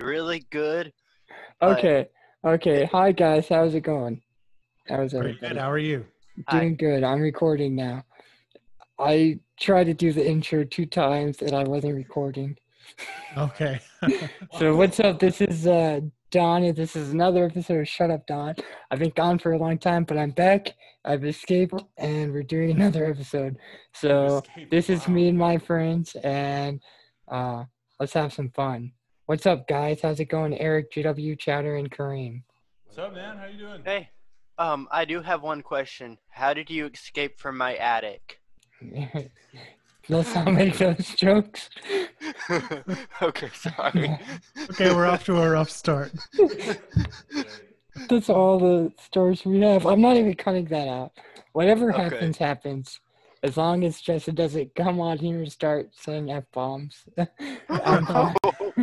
really good. But Okay. Hi, guys. How's it going? How's Very everybody? good. How are you? Doing good. I'm recording now. I tried to do the intro 2 times and I wasn't recording. Okay. So what's up? This is Don, and this is another episode of Shut Up, Don. I've been gone for a long time, but I'm back. I've escaped, and we're doing another episode. So this is me and my friends, and let's have some fun. What's up, guys? How's it going? Eric, GW, Chowder, and Kareem. What's up, man? How you doing? hey, I do have one question. How did you escape from my attic? Let's not make those jokes. Okay, sorry. Okay, we're off to a rough start. That's all the stories we have. I'm not even cutting that out. Whatever Okay. happens, happens. As long as Justin doesn't come on here and start saying F-bombs. I'm fine.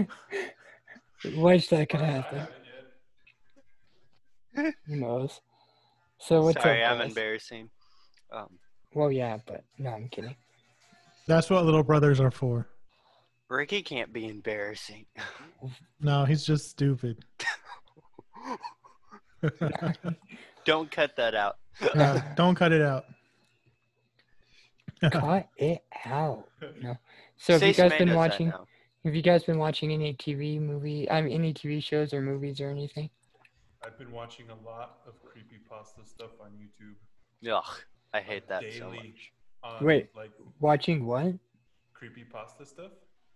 Wish that could happen. Who knows? So what's Sorry, up, I'm guys? embarrassing. Well, yeah, but no, I'm kidding. That's what little brothers are for. Ricky can't be embarrassing. No, he's just stupid. Don't cut that out. Don't cut it out. Cut it out. No. So have Say you guys May been does that watching? now. Have you guys been watching any any TV shows or movies or anything? I've been watching a lot of creepypasta stuff on YouTube. Ugh, I hate that so Daily. much. Wait. Like Watching what? creepypasta stuff.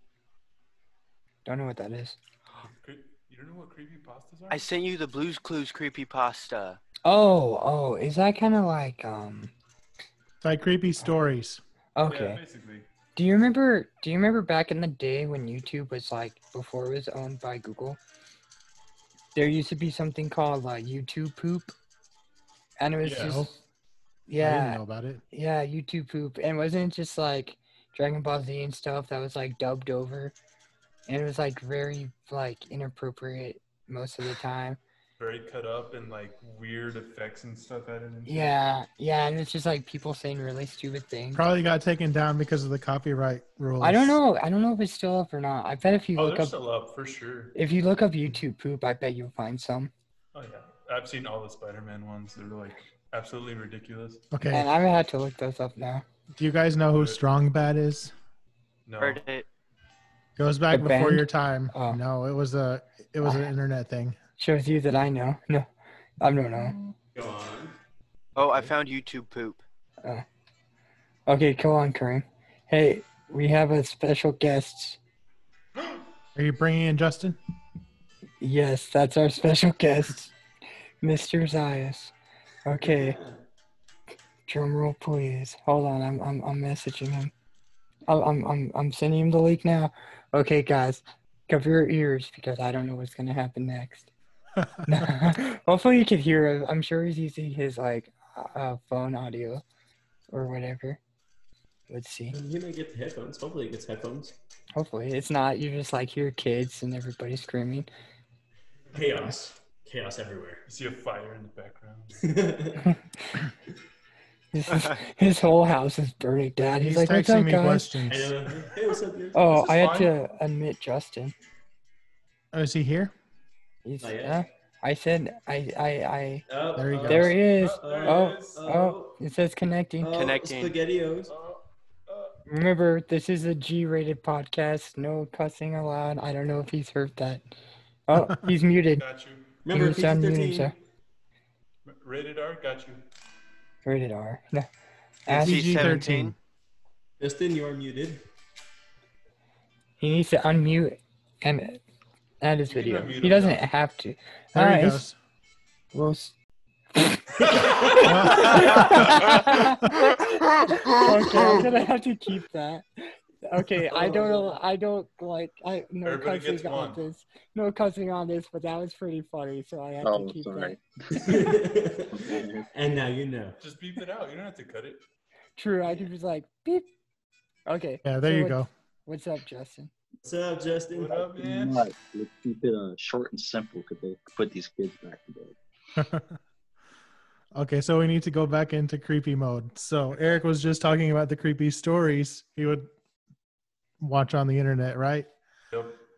Don't know what that is. You don't know what creepypastas are? I sent you the Blue's Clues creepypasta. Oh, is that kind of like It's like creepy stories. okay. Yeah, basically. Do you remember back in the day when YouTube was like before it was owned by Google? There used to be something called YouTube poop. And it was Yeah. just I yeah, didn't know about it. yeah, YouTube poop. And wasn't it just like Dragon Ball Z and stuff that was like dubbed over? And it was like very like inappropriate most of the time. Very cut up and like weird effects and stuff added in. Yeah, and it's just like people saying really stupid things. Probably got taken down because of the copyright rules. I don't know if it's still up or not. I bet if you Oh, look they're up still up for sure. if you look up YouTube poop, I bet you'll find some. Oh yeah, I've seen all the Spider-Man ones. They're like absolutely ridiculous. Okay. And I had to look those up now. Do you guys know who Strong Bad is? No. Heard it. Goes back The before band? your time. Oh. No, it was an internet thing. Shows you that I know. No, I don't know. Go on. Oh, I found YouTube poop. Okay, go on, Kareem. Hey, we have a special guest. Are you bringing in Justin? Yes, that's our special guest, Mr. Zayas. Okay. Drum roll, please. Hold on, I'm messaging him. I'm sending him the link now. Okay, guys, cover your ears because I don't know what's gonna happen next. Hopefully you can hear it. I'm sure he's using his phone audio or whatever. Let's see. You may get the headphones. Hopefully, it gets headphones. Hopefully it's not. You just like hear kids and everybody screaming. Chaos everywhere. You see a fire in the background. His whole house is burning down. He's like, "What's texting up, me guys?" questions. Hey, what's up, dude? Oh, This is I had fine. to admit Justin. Oh, is he here? He's Not yet. I said I Oh, There he goes. there he is. There Oh, it is. it says connecting. Connecting. SpaghettiOs. Remember, this is a G-rated podcast. No cussing allowed. I don't know if he's heard that. Oh, he's muted. Got you. Remember, He's unmuted, PG-13. sir. Rated R. Got you. Rated R. No. Ask, NC-17. Justin, you are muted. he needs to unmute and add his You can video. unmute He him, doesn't though. have to. There he Alright, goes. well, okay, I'm gonna have to keep that. Okay, I don't know. I don't like. No Everybody cussing gets on one. this. No cussing on this, but that was pretty funny, so I have Oh, to keep sorry. that. And now you know. Just beep it out. You don't have to cut it. True, I just like beep. Okay. Yeah, there so you what- go. What's up, Justin? What's up, Justin? What up, man? Right. Let's keep it short and simple because they put these kids back to bed. Okay, so we need to go back into creepy mode. So Eric was just talking about the creepy stories he would watch on the internet, right? Yep.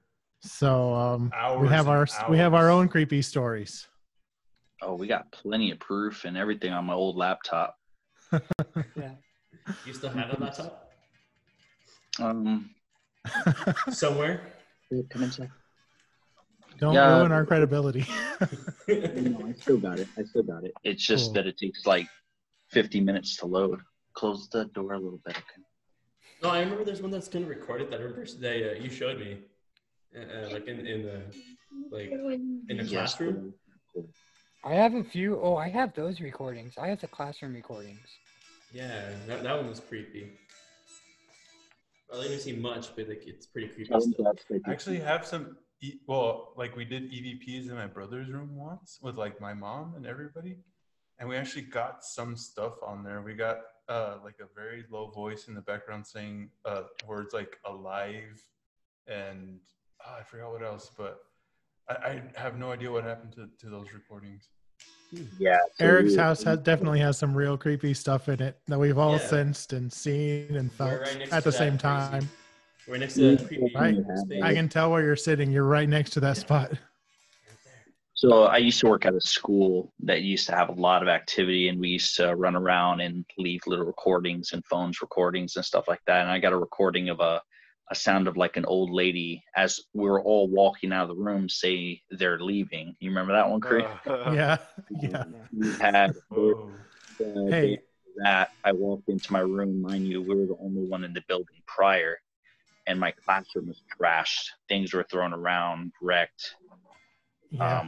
So we Hours have and our hours. own creepy stories. Oh, we got plenty of proof and everything on my old laptop. Yeah. You still have a laptop Um, somewhere? come inside. Don't Yeah. ruin our credibility. No, I still got it. It's just Cool. that it takes like 50 minutes to load. Close the door a little bit. Okay. No, I remember there's one that's kind of recorded that I remember that you showed me, like in the Yes. classroom. I have a few. Oh, I have those recordings. I have the classroom recordings. Yeah, that one was creepy. Well, I didn't see much, but like it's pretty creepy Tell them still. that's creepy. I actually have some. Like we did EVPs in my brother's room once with like my mom and everybody, and we actually got some stuff on there. We got like a very low voice in the background saying words like "alive" and I forgot what else, but I have no idea what happened to those recordings. Yeah. so Eric's we- house definitely has some real creepy stuff in it that we've all Yeah. sensed and seen and We're felt right next at to the same that crazy- time. We're next to that creepy Right. space. I can tell where you're sitting. You're right next to that spot. Right there. So I used to work at a school that used to have a lot of activity, and we used to run around and leave little recordings and phones recordings and stuff like that. And I got a recording of a sound of like an old lady as we were all walking out of the room say they're leaving. You remember that one, Cree? Yeah. Yeah. We had Oh, the Hey. day after that I walked into my room. Mind you, we were the only one in the building prior, and my classroom was trashed. Things were thrown around, wrecked. Yeah.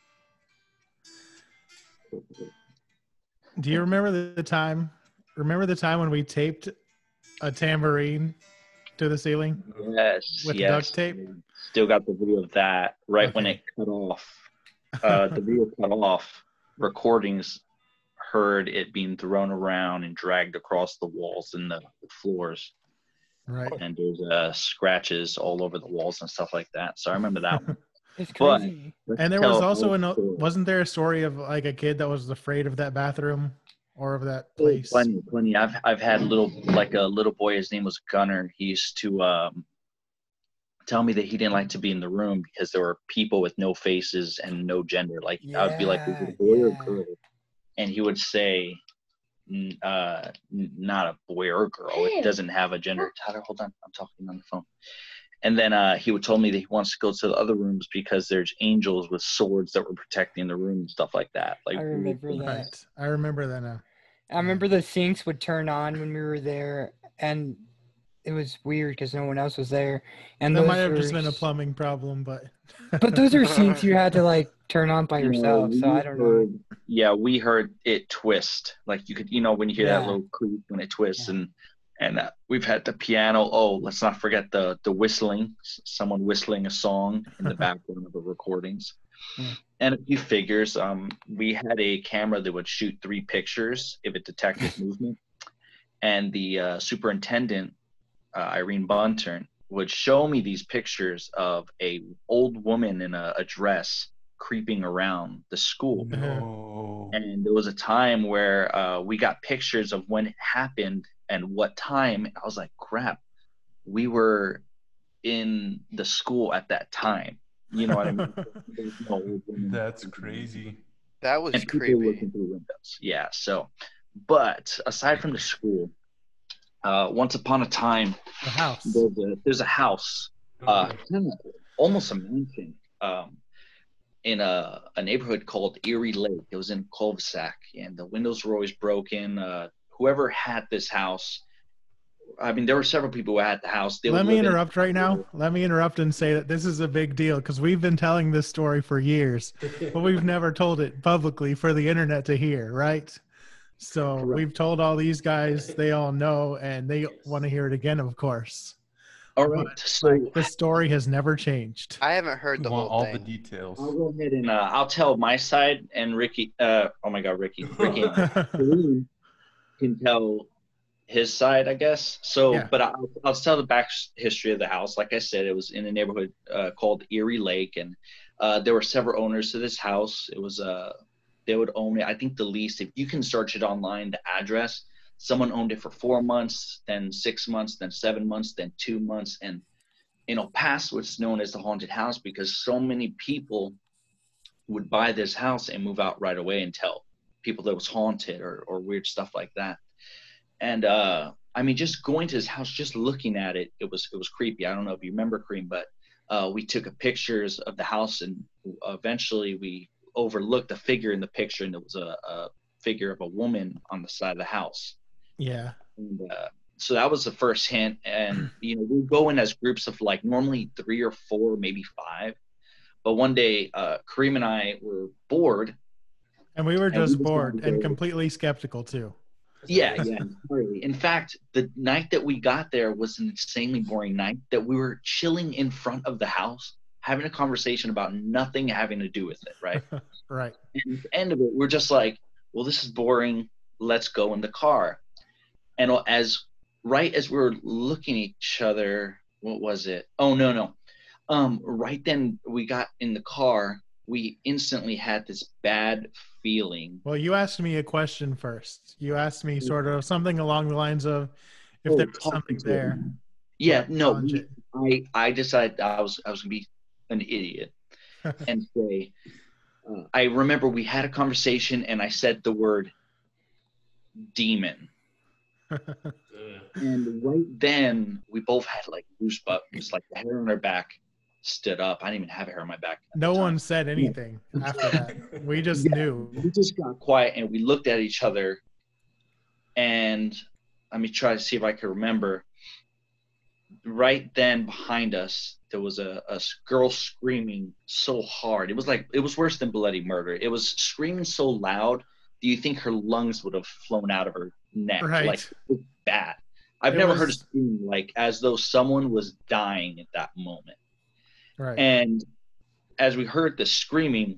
Do you remember the time? Remember the time when we taped a tambourine to the ceiling? Yes, With yes. duct tape? Still got the video of that. Right when Okay. it cut off, the video cut off. Recordings heard it being thrown around and dragged across the walls and the floors, Right. and there's scratches all over the walls and stuff like that. So I remember that one. It's But- crazy. Let's And there tell was a also whole story. wasn't there a story of like a kid that was afraid of that bathroom or of that place? Plenty. I've had a little boy. His name was Gunner. He used to tell me that he didn't like to be in the room because there were people with no faces and no gender. Like I would be like, "Is it a boy or a Yeah. girl?" And he would say, "Not a boy or a girl. It doesn't have a gender." Tyler, hold on. I'm talking on the phone. And then he would tell me that he wants to go to the other rooms because there's angels with swords that were protecting the room and stuff like that. Like I remember that. Right. I remember that now. I remember the sinks would turn on when we were there, and it was weird because no one else was there. And That those might have just were been a s- plumbing problem, but But those are sinks you had to like turn on by You know, yourself. So we I don't know. heard- Yeah, we heard it twist. Like you could, when you hear that Yeah. little creak when it twists, Yeah. and we've had the piano. Oh, let's not forget the whistling. Someone whistling a song in the background of the recordings, Yeah. and a few figures. We had a camera that would shoot 3 pictures if it detected movement, and the superintendent, Irene Bunturn, would show me these pictures of a old woman in a dress creeping around the school. no. And there was a time where we got pictures of when it happened and what time. I was like, crap, we were in the school at that time. You know what I mean? There's no old woman That's creeping crazy. That was and people creepy. looking through windows. Yeah. So, but aside from the school, once upon a time, the house. there's a house, kind of almost a mansion, in a neighborhood called Erie Lake. It was in a cul-de-sac, and the windows were always broken. Whoever had this house, I mean, there were several people who had the house. They Let would me live in- interrupt right now. Let me interrupt and say that this is a big deal because we've been telling this story for years, but we've never told it publicly for the internet to hear, right? So Correct. we've told all these guys, they all know, and they want to hear it again, of course. All right. But, So like, the story has never changed. I haven't heard the want whole all thing. the details. I'll go ahead and I'll tell my side, and Ricky. Oh my God, Ricky and Kareem can tell his side, I guess. So, Yeah. but I'll tell the back history of the house. Like I said, it was in a neighborhood called Erie Lake, and there were several owners to this house. It was they would own it. I think the least, if you can search it online, the address, someone owned it for 4 months, then 6 months, then 7 months, then 2 months, and in El Paso, it's known as the haunted house because so many people would buy this house and move out right away and tell people that it was haunted or weird stuff like that. And I mean, just going to his house, just looking at it, it was creepy. I don't know if you remember, Kareem, but we took pictures of the house, and eventually we overlooked a figure in the picture, and it was a figure of a woman on the side of the house. Yeah. And so that was the first hint. And we go in as groups of like normally 3 or 4, maybe 5. But one day, Kareem and I were bored. And we were And just we bored decided and to- completely skeptical too. Yeah, entirely. In fact, the night that we got there was an insanely boring night that we were chilling in front of the house, having a conversation about nothing having to do with it, right? Right. And at the end of it, we're just like, well, this is boring. Let's go in the car. And right as we were looking at each other, what was it? Oh, no. Right then we got in the car, we instantly had this bad feeling. Well, you asked me a question first. You asked me sort of something along the lines of if Oh, there was talking something to there. him. Yeah, no, challenge it. I decided I was gonna be an idiot and say, I remember we had a conversation and I said the word demon. And right then we both had like goosebumps, like the hair on our back stood up. I didn't even have hair on my back. at No the time. one said anything after that. We just Yeah. knew. We just got quiet and we looked at each other, and let me try to see if I can remember. Right then behind us, there was a girl screaming so hard. It was worse than bloody murder. It was screaming so loud. Do you think her lungs would have flown out of her neck? Right. Like, it was bad. I've It never was- heard a scream like as though someone was dying at that moment. Right. And as we heard the screaming,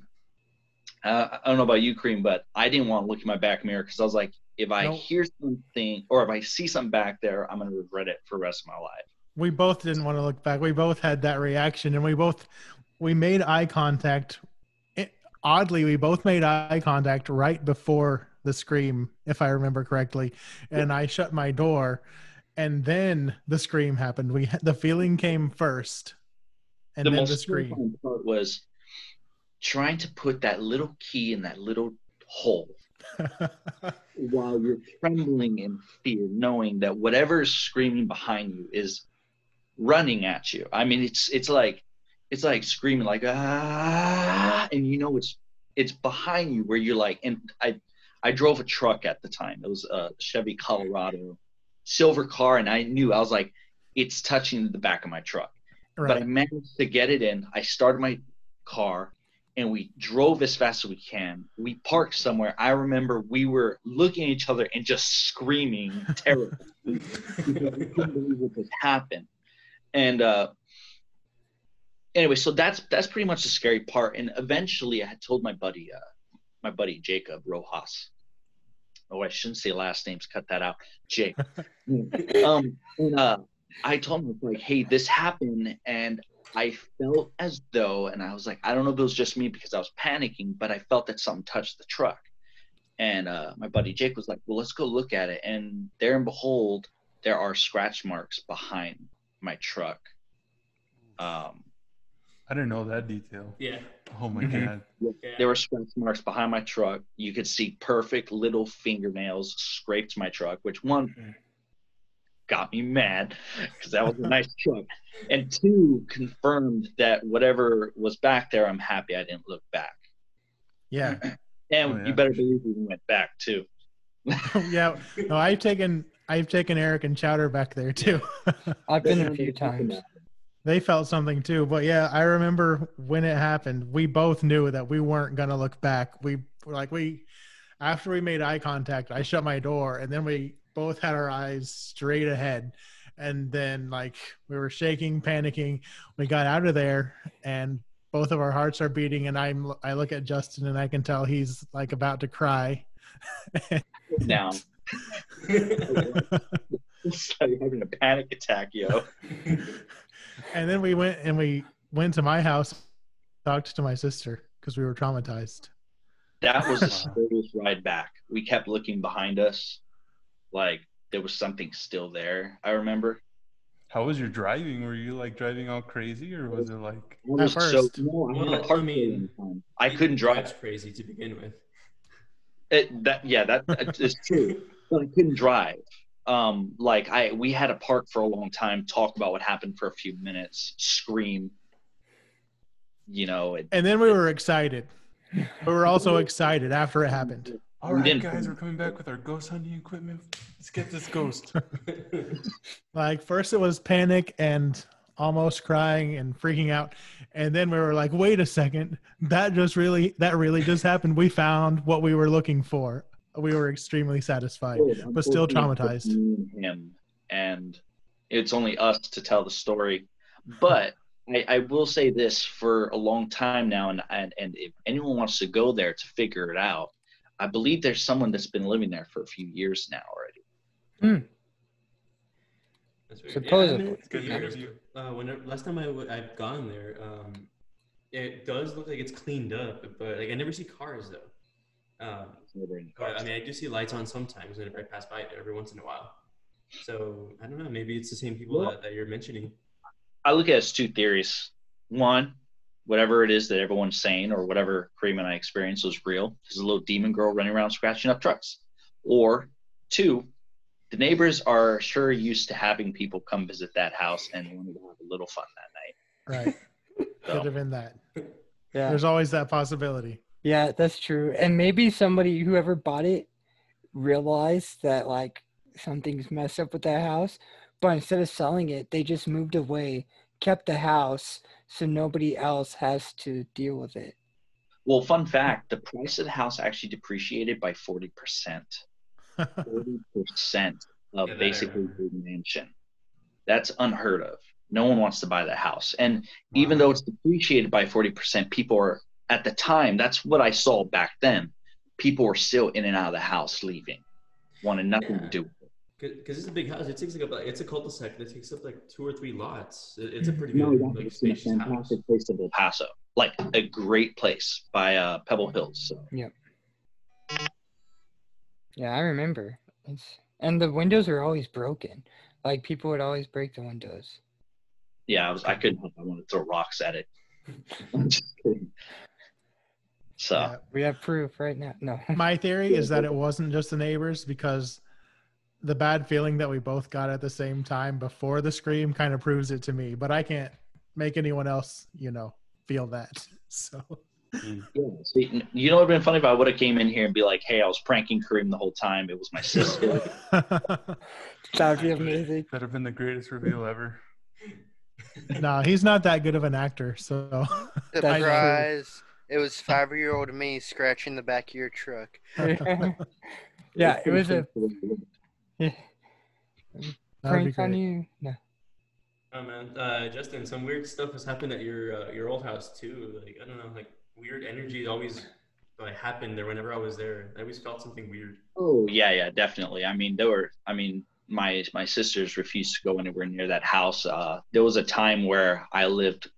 I don't know about you, Kareem, but I didn't want to look in my back mirror because I was like, if I Nope. hear something or if I see something back there, I'm going to regret it for the rest of my life. We both didn't want to look back. We both had that reaction, and we made eye contact. Oddly, we both made eye contact right before the scream, if I remember correctly. And I shut my door, and then the scream happened. The feeling came first, and The then most the scream. terrifying part was trying to put that little key in that little hole while you're trembling in fear, knowing that whatever is screaming behind you is running at you. I mean, it's like screaming like ah, and it's behind you where you're like. And I drove a truck at the time. It was a Chevy Colorado silver car, and I was like, it's touching the back of my truck. But I Right. managed to get it in. I started my car, and we drove as fast as we can. We parked somewhere. I remember we were looking at each other and just screaming terribly because we couldn't believe what just happened. And anyway, so that's pretty much the scary part. And eventually, I had told my buddy Jacob Rojas. Oh, I shouldn't say last names. Cut that out, Jake. I told him, like, hey, this happened, and I felt as though, and I was like, I don't know if it was just me because I was panicking, but I felt that something touched the truck. And my buddy Jake was like, well, let's go look at it. And there and behold, there are scratch marks behind my truck. I didn't know that detail. Yeah. Oh my Mhm. god. Yeah. There were scratch marks behind my truck. You could see perfect little fingernails scraped my truck, which one got me mad because that was a nice truck. And 2, confirmed that whatever was back there, I'm happy I didn't look back. Yeah. And Oh, yeah. you better believe we went back too. Yeah. No, I've taken Eric and Chowder back there too. I've been a few times. They felt something too. But yeah, I remember when it happened, we both knew that we weren't going to look back. After we made eye contact, I shut my door, and then we both had our eyes straight ahead. And then we were shaking, panicking. We got out of there, and both of our hearts are beating. And I look at Justin, and I can tell he's like about to cry. Down. It's like having a panic attack, yo. And then we went to my house, talked to my sister because we were traumatized. That was the scariest ride back. We kept looking behind us like there was something still there, I remember. How was your driving? Were you like driving all crazy, or was it like? I was first. no, I had a Well, park I mean, for a long time. I He couldn't drives drive. crazy to begin with. That is true. But I couldn't drive. Like we had a park for a long time, talk about what happened for a few minutes, scream. And then we were excited. We were also excited after it happened. All right, guys, we're coming back with our ghost hunting equipment. Let's get this ghost. Like first it was panic and almost crying and freaking out. And then we were like, wait a second, that really just happened. We found what we were looking for. We were extremely satisfied, but still traumatized. Him, and it's only us to tell the story. But I will say this, for a long time now, and if anyone wants to go there to figure it out, I believe there's someone that's been living there for a few years now already. That's weird. Supposedly. Yeah, It's good to hear you. Last time I've gone there, it does look like it's cleaned up, but like I never see cars though. But I mean, I do see lights on sometimes whenever I pass by there every once in a while. So I don't know. Maybe it's the same people that you're mentioning. I look at it as two theories. One, whatever it is that everyone's saying, or whatever Kareem and I experienced was real. There's a little demon girl running around scratching up trucks. Or two, the neighbors are sure used to having people come visit that house and wanted to have a little fun that night. Right. So, Could have been that. Yeah. There's always that possibility. Yeah, that's true. And maybe whoever bought it realized that like something's messed up with that house, but instead of selling it, they just moved away, kept the house so nobody else has to deal with it. well, fun fact, the price of the house actually depreciated by 40%. 40% of Yeah, that I basically remember. the mansion. That's unheard of. No one wants to buy that house. And even though it's depreciated by 40%, people are, at the time, that's what I saw back then. People were still in and out of the house leaving, wanted nothing to Yeah. do with it. Because it's a big house. It takes it's a cul-de-sac that takes up like 2 or 3 lots. It's a pretty No, good, that's like it's in a spacious house. fantastic place of El Paso. Like a great place by Pebble Hills. So. Yeah, I remember. And the windows are always broken. Like people would always break the windows. Yeah, I couldn't help. I wanted to throw rocks at it. I'm just kidding. So Yeah. We have proof right now. No. My theory is that it wasn't just the neighbors, because the bad feeling that we both got at the same time before the scream kind of proves it to me, but I can't make anyone else, feel that. So yeah, see, you know what would have been funny if I would have came in here and be like, "Hey, I was pranking Kareem the whole time. It was my sister." That would be amazing. That'd have been the greatest reveal ever. no, he's not that good of an actor. So That's Surprise! It was 5-year-old me scratching the back of your truck. Yeah, it was a that'd be prank on great. you. No. Oh man, Justin, some weird stuff has happened at your old house too. Like I don't know, like weird energy always happened there whenever I was there. I always felt something weird. Oh yeah, definitely. I mean, my sisters refused to go anywhere near that house. There was a time where I lived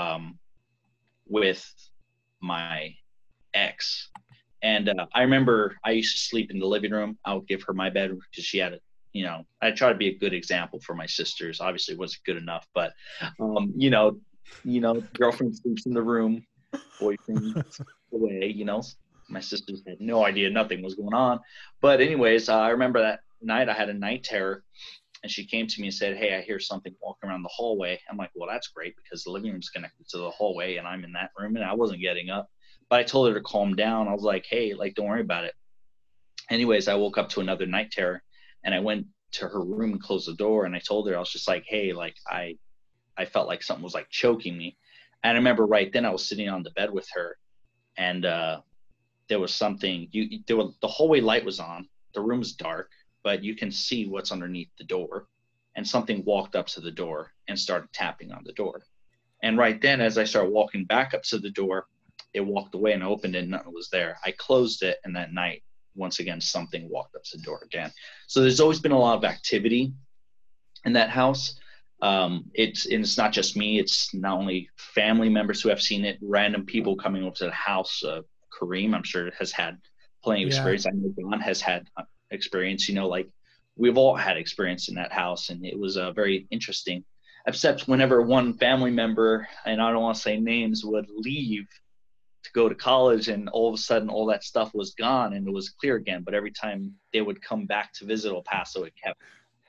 with my ex, and I remember I used to sleep in the living room. I would give her my bed because she had I try to be a good example for my sisters. Obviously, it wasn't good enough, but girlfriend sleeps in the room, boyfriend away. My sisters had no idea nothing was going on. But anyways, I remember that night I had a night terror, and she came to me and said, "Hey, I hear something walking around the hallway." I'm like, "Well, that's great because the living room's connected to the hallway, and I'm in that room, and I wasn't getting up." But I told her to calm down. I was like, "Hey, don't worry about it." Anyways, I woke up to another night terror, and I went to her room and closed the door, and I told her, I was just like, "Hey, I felt like something was choking me." And I remember right then I was sitting on the bed with her, and there was something. The hallway light was on. The room's dark, but you can see what's underneath the door. And something walked up to the door and started tapping on the door. And right then, as I started walking back up to the door, it walked away, and I opened it and nothing was there. I closed it, and that night, once again, something walked up to the door again. So there's always been a lot of activity in that house. It's not just me. It's not only family members who have seen it, random people coming over to the house. Kareem, I'm sure, has had plenty of experience. I know Don has had experience, we've all had experience in that house, and it was very interesting. Except whenever one family member, and I don't want to say names, would leave to go to college, and all of a sudden all that stuff was gone and it was clear again. But every time they would come back to visit El Paso, it kept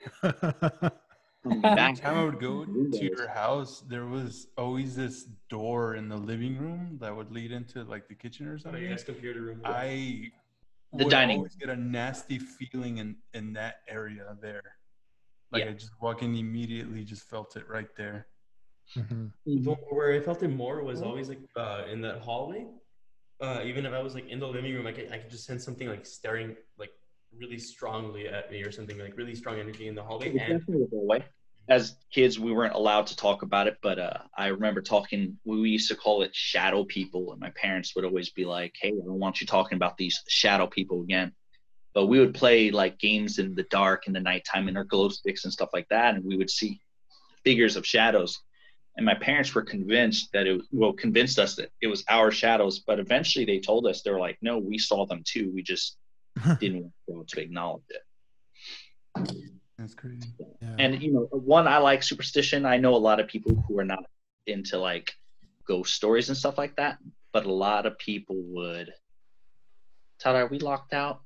coming Every back. time I would go to your house, there was always this door in the living room that would lead into like the kitchen or Oh, something. yeah, computer room. I The would dining always get a nasty feeling in that area there. Like Yeah. I just walk in immediately, just felt it right there. Mhm. Where I felt it more was always like in that hallway. Even if I was like in the living room, I could just sense something like staring like really strongly at me or something, like really strong energy in the hallway. It's And definitely the hallway. As kids, we weren't allowed to talk about it, but I remember talking. We used to call it shadow people, and my parents would always be like, "Hey, I don't want you talking about these shadow people again." But we would play like games in the dark in the nighttime in our glow sticks and stuff like that, and we would see figures of shadows. And my parents were convinced that convinced us that it was our shadows. But eventually, they told us, they were like, "No, we saw them too. We just didn't want to acknowledge it." That's crazy. Yeah. And one, I like superstition. I know a lot of people who are not into like ghost stories and stuff like that, but a lot of people would. Tyler, are we locked out?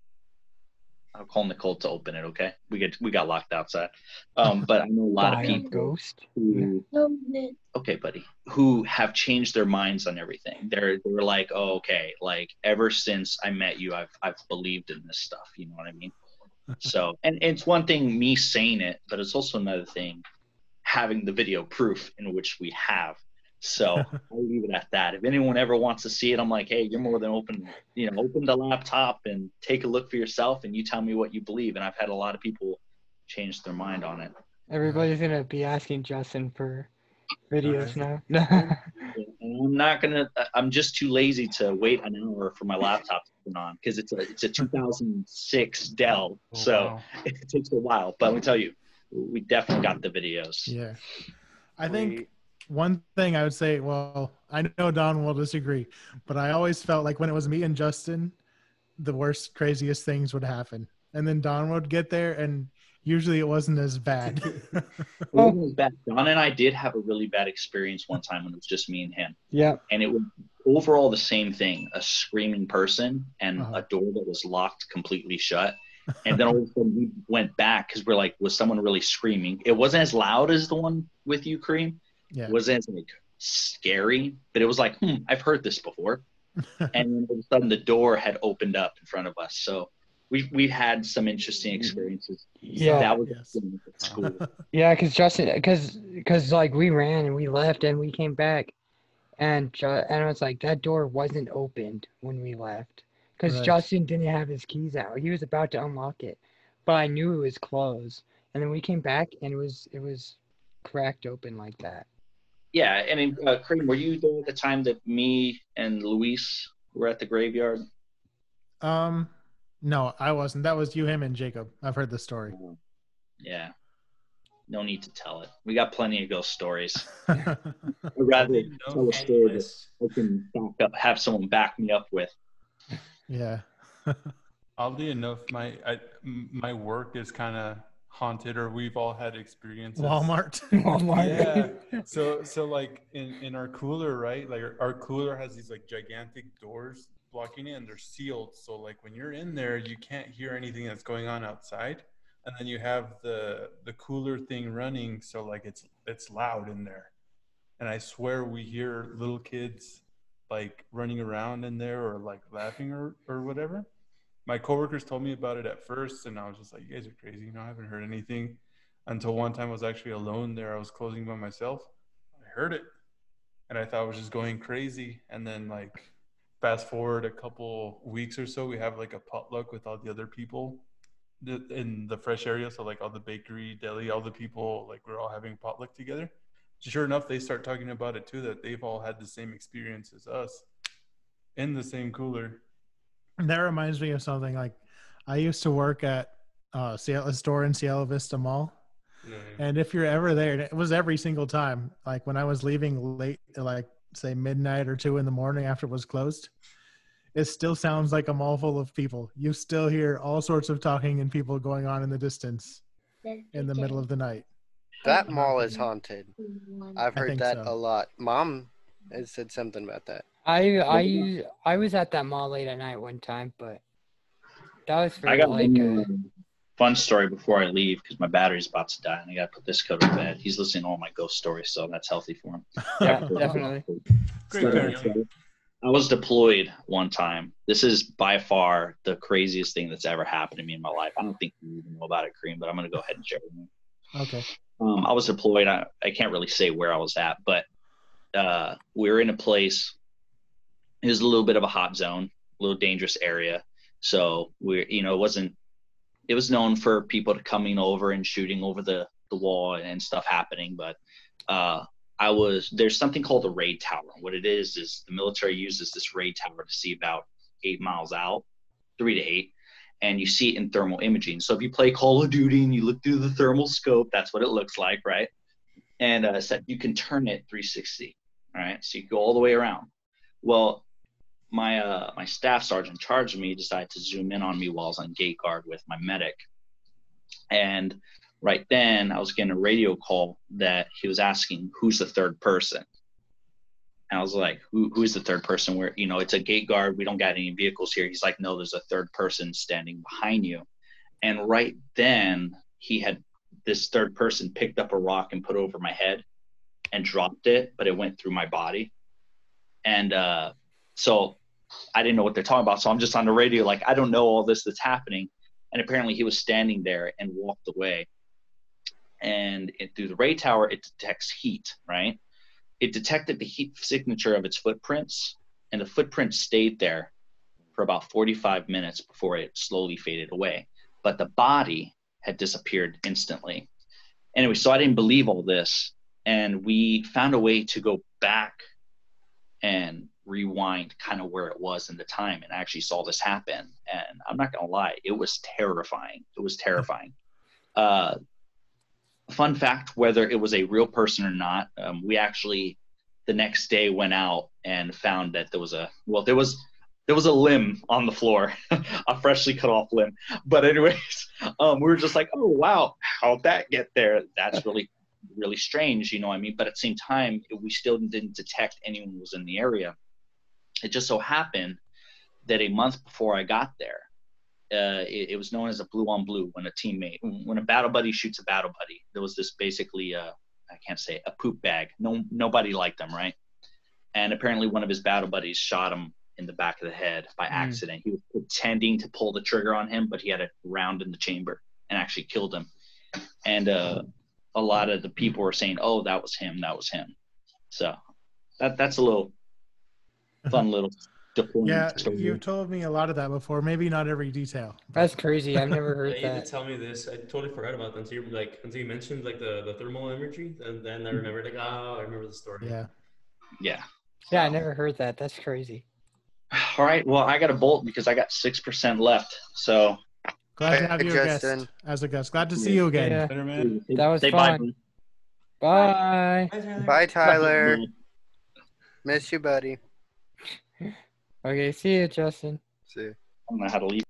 I'll call Nicole to open it. Okay, we got locked outside. But I know a lot of Die of people ghost. who. Okay, buddy, who have changed their minds on everything. They're like, oh, okay, like ever since I met you, I've believed in this stuff. You know what I mean? So, and it's one thing me saying it, but it's also another thing having the video proof, in which we have. So I'll leave it at that. If anyone ever wants to see it, I'm like, hey, you're more than open. Open the laptop and take a look for yourself, and you tell me what you believe. And I've had a lot of people change their mind on it. Everybody's gonna be asking Justin for videos now. And I'm just too lazy to wait an hour for my laptop to turn on, because it's a 2006 Dell, Oh, so wow. it takes a while. But let me tell you, we definitely got the videos. Yeah. I think one thing I would say, well, I know Don will disagree, but I always felt like when it was me and Justin, the worst, craziest things would happen. And then Don would get there, and usually it wasn't as bad. It wasn't as bad. Don and I did have a really bad experience one time when it was just me and him. Yeah. And it was overall the same thing, a screaming person and Uh-huh. a door that was locked completely shut. And then all of a sudden we went back because we're like, was someone really screaming? It wasn't as loud as the one with you, Kareem. Yeah. It wasn't as like scary, but it was like, I've heard this before. And then all of a sudden the door had opened up in front of us. So we've had some interesting experiences. Yeah. That was Yes. at school. Yeah, because Justin, because like we ran and we left and we came back, and I was like, that door wasn't opened when we left, because Right. Justin didn't have his keys out. He was about to unlock it, but I knew it was closed. And then we came back and it was cracked open like that. Yeah, and Kareem, were you there at the time that me and Luis were at the graveyard? No, I wasn't. That was you, him, and Jacob. I've heard the story. Yeah. No need to tell it. We got plenty of ghost stories. Yeah. I'd rather You know, tell a story that Endless. I can have someone back me up with. oddly enough, my work is kind of haunted, or we've all had experiences. Walmart. Yeah. So like in our cooler, right? Like our cooler has these like gigantic doors blocking it, and they're sealed. So like when you're in there, you can't hear anything that's going on outside. And then you have the cooler thing running, so like it's loud in there. And I swear we hear little kids like running around in there, or like laughing or whatever. My coworkers told me about it at first, and I was just like, you guys are crazy. I haven't heard anything. Until one time I was actually alone there. I was closing by myself. I heard it, and I thought I was just going crazy. And then like fast forward a couple weeks or so, we have like a potluck with all the other people in the fresh area. So like all the bakery, deli, all the people, like we're all having potluck together. Sure enough, they start talking about it too, that they've all had the same experience as us in the same cooler. That reminds me of something. Like, I used to work at a store in Cielo Vista Mall. No. And if you're ever there, and it was every single time, like when I was leaving late, like say midnight or 2 in the morning after it was closed, it still sounds like a mall full of people. You still hear all sorts of talking and people going on in the distance in the middle of the night. That mall is haunted. I've I heard think that so. a lot. Mom has said something about that. I was at that mall late at night one time, but that was for I got like one fun story before I leave because my battery's about to die and I got to put this cover to bed. He's listening to all my ghost stories, so that's healthy for him. yeah, definitely. Great parenting. I was deployed one time. This is by far the craziest thing that's ever happened to me in my life. I don't think you even know about it, Kareem, but I'm going to go ahead and share it with you. Okay. I was deployed. I can't really say where I was at, but we were in a place. It was a little bit of a hot zone, a little dangerous area. So it was known for people to coming over and shooting over the wall and stuff happening. But there's something called a raid tower. What it is the military uses this raid tower to see about 8 miles out, 3 to 8. And you see it in thermal imaging. So if you play Call of Duty and you look through the thermal scope, that's what it looks like, right? And so you can turn it 360, all right? So you go all the way around. Well, my staff sergeant in charge of me decided to zoom in on me while I was on gate guard with my medic. And right then I was getting a radio call that he was asking, who's the third person? And I was like, who's the third person? Where, it's a gate guard. We don't got any vehicles here. He's like, no, there's a third person standing behind you. And right then this third person picked up a rock and put it over my head and dropped it, but it went through my body. And so I didn't know what they're talking about. So I'm just on the radio, like, I don't know all this that's happening. And apparently he was standing there and walked away. And through the raid tower, it detects heat, right? It detected the heat signature of its footprints, and the footprints stayed there for about 45 minutes before it slowly faded away. But the body had disappeared instantly. Anyway, so I didn't believe all this, and we found a way to go back and rewind kind of where it was in the time, and I actually saw this happen. And I'm not gonna lie, it was terrifying. It was terrifying. Fun fact, whether it was a real person or not, we actually the next day went out and found that there was a limb on the floor, a freshly cut off limb. But anyways, we were just like, oh wow, how'd that get there? That's really, really strange, you know what I mean? But at the same time, we still didn't detect anyone who was in the area. It just so happened that a month before I got there, it was known as a blue on blue when a battle buddy shoots a battle buddy. There was this basically a poop bag. Nobody liked him, right? And apparently one of his battle buddies shot him in the back of the head by accident. He was pretending to pull the trigger on him, but he had a round in the chamber and actually killed him. And a lot of the people were saying, oh, that was him. So that's a little fun little Yeah, story. you've told me a lot of that before. Maybe not every detail. That's crazy. I've never heard Yeah, you that. did tell me this. I totally forgot about that until you mentioned like the thermal imagery, and then I remembered I remember the story. Yeah. Yeah, I never heard that. That's crazy. All right. Well, I got a bolt because I got 6% left. So Glad to have you Justin. as a guest. Glad to see you again. Yeah, Better man. that was say fun. bye. Bye. Bye, Tyler. Miss you, buddy. Okay, see you, Justin. See you. I don't know how to leave.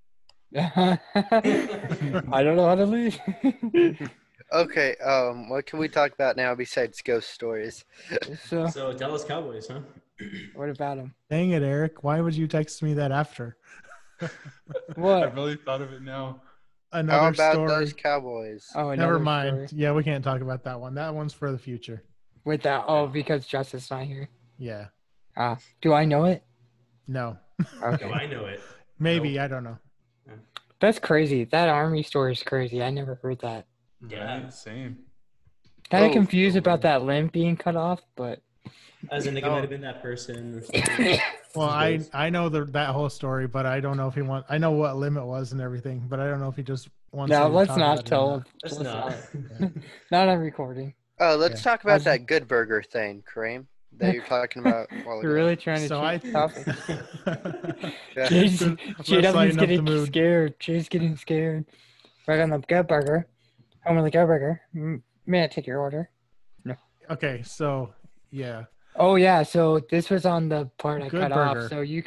I don't know how to leave. Okay, what can we talk about now besides ghost stories? So, So Dallas Cowboys, huh? what about him? Dang it, Eric. Why would you text me that after? I What? really thought of it now. How Another about story. those Cowboys? Oh, Never another mind. story. Yeah, we can't talk about that one. That one's for the future. With that, oh, because Justin's not here. Yeah. Do I know it? No. Okay. No, I know it. Maybe. Nope. I don't know. That's crazy. That army story is crazy. I never heard that. Yeah. Right? Same. Kind of Oh, confused about that limb being cut off, but As in, like, it Oh. might have been that person. Or something. Well, I know that whole story, but I don't know if he wants. I know what limit was and everything, but I don't know if he just wants. no, me to let's talk not about it or tell. not. That's let's not. Yeah. Not on recording. Oh, let's Yeah. talk about How's- that Good Burger thing, Kareem, that you're talking about. a while You're ago. really trying to So change the topic. Yeah. Jay's, Good- Jay let's lighten W's up the getting mood. scared. Jay's getting scared. Right on the Good Burger. Home of the Good Burger. May I take your order? Okay, so yeah, Oh yeah, so this was on the part I Good cut Burger. off. So you could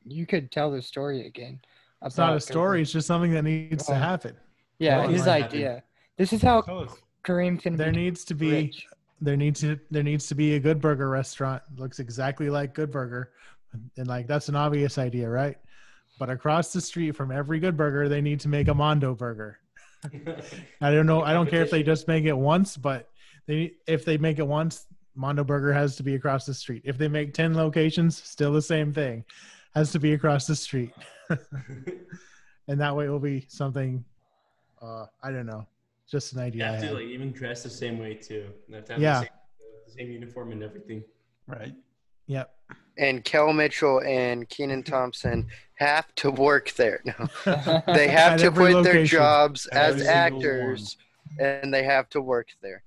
you could tell the story again. It's not about a story. It's just something that needs to Oh. happen. Yeah, Well, his it might happen. idea. This is how Tell us. Kareem can There be needs to be rich. there needs to be a Good Burger restaurant. Looks exactly like Good Burger, and like that's an obvious idea, right? But across the street from every Good Burger, they need to make a Mondo Burger. I don't know. I don't care if they just make it once, but if they make it once, Mondo Burger has to be across the street. If they make 10 locations, still the same thing, has to be across the street, and that way it will be something. I don't know, just an You idea. I have to had. like even dress the same way too. You have to have Yeah. the same uniform and everything. Right. Yep. And Kel Mitchell and Keenan Thompson have to work there. No. They have At to every quit their location. jobs At as every single actors, and they have to work there.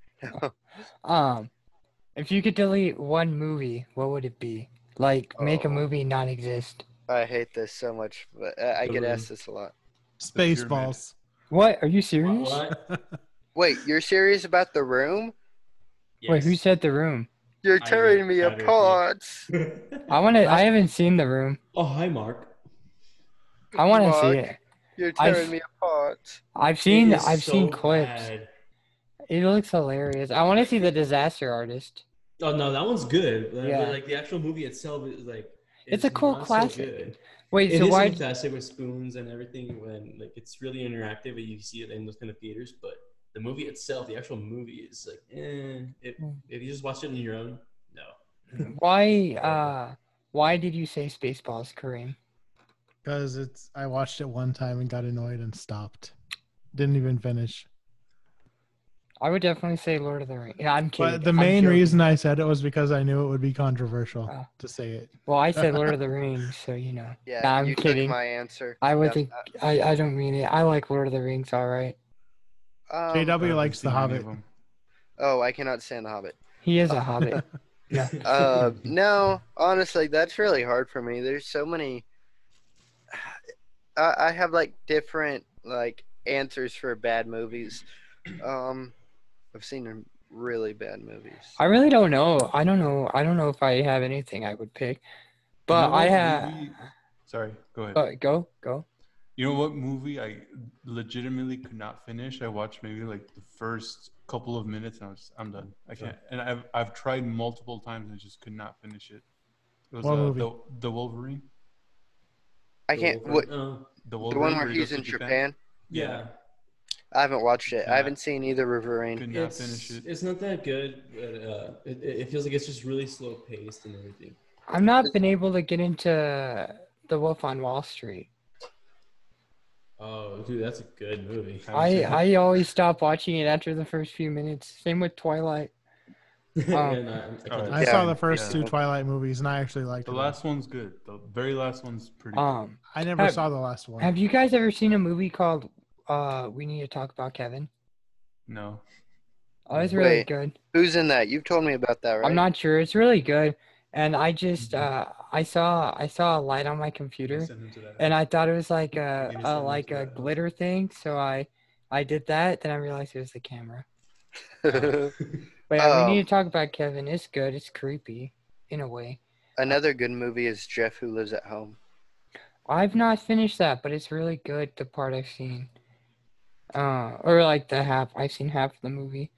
If you could delete one movie, what would it be? Like, make a Oh. movie not exist. I hate this so much, but I get Totally. asked this a lot. Spaceballs. What? Are you serious? What? Wait, you're serious about The Room? Wait, who Yes. said The Room? You're I tearing would me rather be- apart. I haven't seen The Room. Oh, hi, Mark. I want to see Mark, it. You're I've- tearing me apart. I've seen It is seen so clips. bad. It looks hilarious. I want to see The Disaster Artist. Oh no, that one's good. Yeah. But like the actual movie itself is like It's a cult not so classic. good. Wait, It so is why? fantastic with spoons and everything when like it's really interactive and you see it in those kind of theaters, but the movie itself, the actual movie is like if you just watch it on your own, no. Why did you say Spaceballs, Kareem? Because I watched it one time and got annoyed and stopped. Didn't even finish. I would definitely say Lord of the Rings. Yeah, I'm kidding. But the I'm main joking. reason I said it was because I knew it would be controversial Oh. to say it. Well, I said Lord of the Rings, so you know. Yeah, Nah, I'm you kidding. took my answer. I would Yeah, think I don't mean it. I like Lord of the Rings, all right. JW haven't likes The seen any Hobbit. of them. Oh, I cannot stand The Hobbit. He is a hobbit. Yeah. No, honestly, that's really hard for me. There's so many. I have like different like answers for bad movies. I've seen really bad movies. I really don't know. I don't know if I have anything I would pick. But You know I what have. movie- Sorry, go ahead. Go. You know what movie I legitimately could not finish? I watched maybe like the first couple of minutes and I'm done. I can't. And I've tried multiple times and just could not finish it. It was What movie? the Wolverine. I can't. What, Oh, The the Wolverine one where he goes he's to in Japan? yeah. I haven't watched it. Yeah. I haven't seen either Wolverine. Could not finish it. It's not that good, but it feels like it's just really slow paced and everything. I've not been able to get into The Wolf on Wall Street. Oh, dude, that's a good movie. Haven't seen it. I always stop watching it after the first few minutes. Same with Twilight. And, I can't- I Yeah. saw the first Yeah. two Twilight movies and I actually liked The it. last one's good. The very last one's pretty good. I never have- saw the last one. Have you guys ever seen a movie called We Need to Talk About Kevin? No. Oh, it's really Wait. good. Who's in that? You've told me about that, right? I'm not sure. It's really good. And I just I saw a light on my computer Send him to that. and I thought it was like You're gonna send it to a that. glitter thing. So I did that. Then I realized it was the camera. But yeah, we need to talk about Kevin. It's good. It's creepy in a way. Another good movie is Jeff Who Lives at Home. I've not finished that, but it's really good. The part I've seen, or like the half I've seen half of the movie.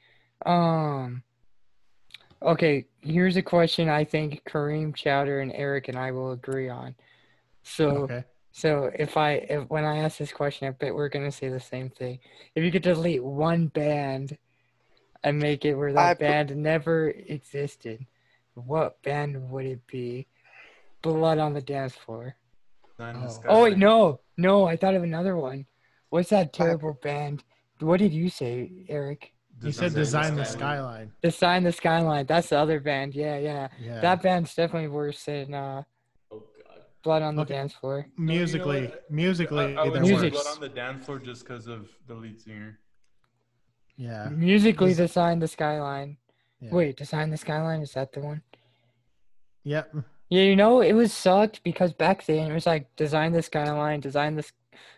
Okay, here's a question I think Kareem, Chowder, and Eric and I will agree on. So, Okay. so if when I ask this question, I bet we're gonna say the same thing. If you could delete one band and make it where that band never existed, what band would it be? Blood on the Dance Floor. Design the Oh wait, Skyline. no, I thought of another one. What's that terrible band? What did you say, Eric? He said design the skyline. Design the Skyline. That's the other band. Yeah. Yeah. That band's definitely worse than Oh god. Blood on the Okay. Dance Floor. musically, I would they're say Music. Blood on the Dance Floor just because of the lead singer. Yeah. Musically, Des- Design the Skyline. Yeah. Wait, Design the Skyline? Is that the one? Yep. Yeah, it was sucked because back then it was like Design the Skyline, Design the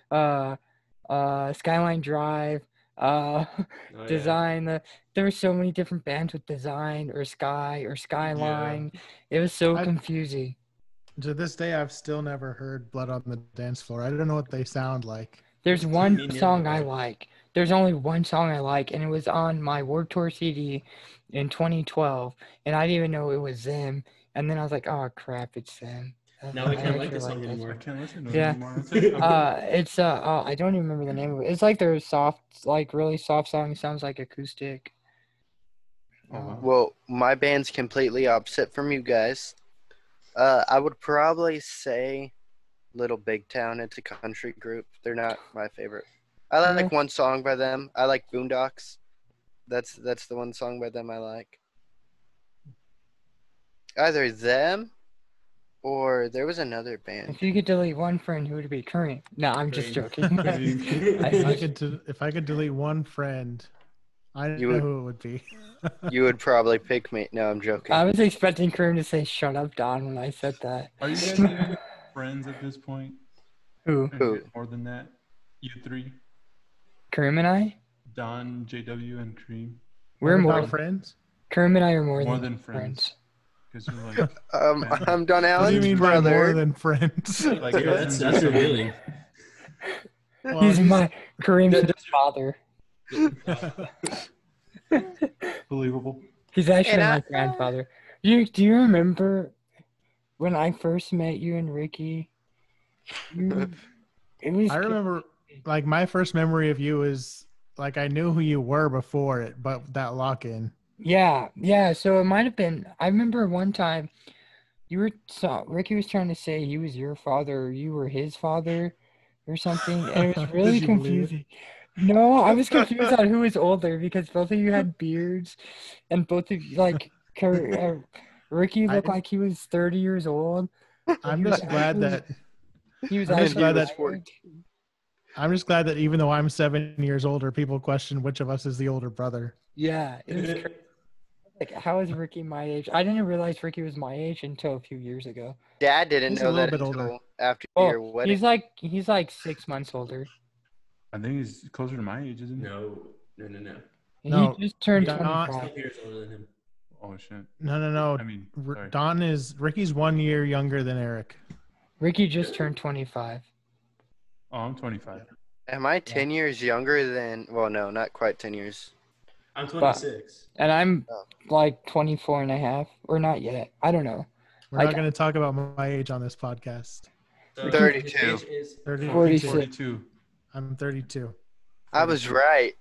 Skyline Drive, Oh, yeah. Design the. There were so many different bands with Design or Sky or Skyline. It was so I- confusing. To this day, I've still never heard Blood on the Dance Floor. I don't know what they sound like. There's Me one neither, song I bro. like. There's only one song I like, and it was on my Warped Tour CD in 2012, and I didn't even know it was them. And then I was like, oh crap, it's them. Now I can't like actually this song this I anymore. can't listen to it Yeah. anymore. It's oh, I don't even remember the name of it. It's like their soft, like really soft song. It sounds like acoustic. Oh, wow. Well, my band's completely opposite from you guys. I would probably say Little Big Town. It's a country group. They're not my favorite. I like one song by them. I like Boondocks. That's the one song by them I like. Either them or there was another band. If you could delete one friend, who would it be? Current. No, I'm just Current. joking. If I could delete one friend, I don't You know would- who it would be. You would probably pick me. No, I'm joking. I was expecting Kareem to say "Shut up, Don" when I said that. Are you guys even friends at this point? Who? Who? Is it more than that? You three? Kareem and I? Don, JW, and Cream? We're What more. about friends? Kareem and I are more, More than than friends. Because you're like, I'm Don What do you Allen's mean by more brother. than friends? like Yeah, cousins or that's something. revealing. Well, He's my Kareem's father. Believable. He's actually And my I- grandfather. Do you remember when I first met you and Ricky? It was I remember, like, my first memory of you is like I knew who you were before it, but that lock-in. Yeah. So it might have been. I remember one time Ricky was trying to say he was your father or you were his father or something, and it was Did really you believe it? confusing. No, I was confused on who was older because both of you had beards, and both of you Ricky looked like he was 30 years old. I'm He just was glad actually- that He was I'm just actually glad was that 14. I'm just glad that even though I'm 7 years older, people question which of us is the older brother. Yeah, it was crazy. Like, how is Ricky my age? I didn't realize Ricky was my age until a few years ago. Dad didn't He's a know little that bit until older. after your Oh, wedding. he's like 6 months older. I think he's closer to my age, isn't he? No. No, He just turned Don- 25. 12 years older than him. Oh, shit. No. I mean, sorry. Don is Ricky's 1 year younger than Eric. Ricky just turned 25. Oh, I'm 25. Am I 10 years younger than? Well, no, not quite 10 years. I'm 26. And I'm Oh. like 24 and a half. Or not yet. I don't know. We're I not got- going to talk about my age on this podcast. So 32. his age is 32. 46. 42. I'm 32. I was right.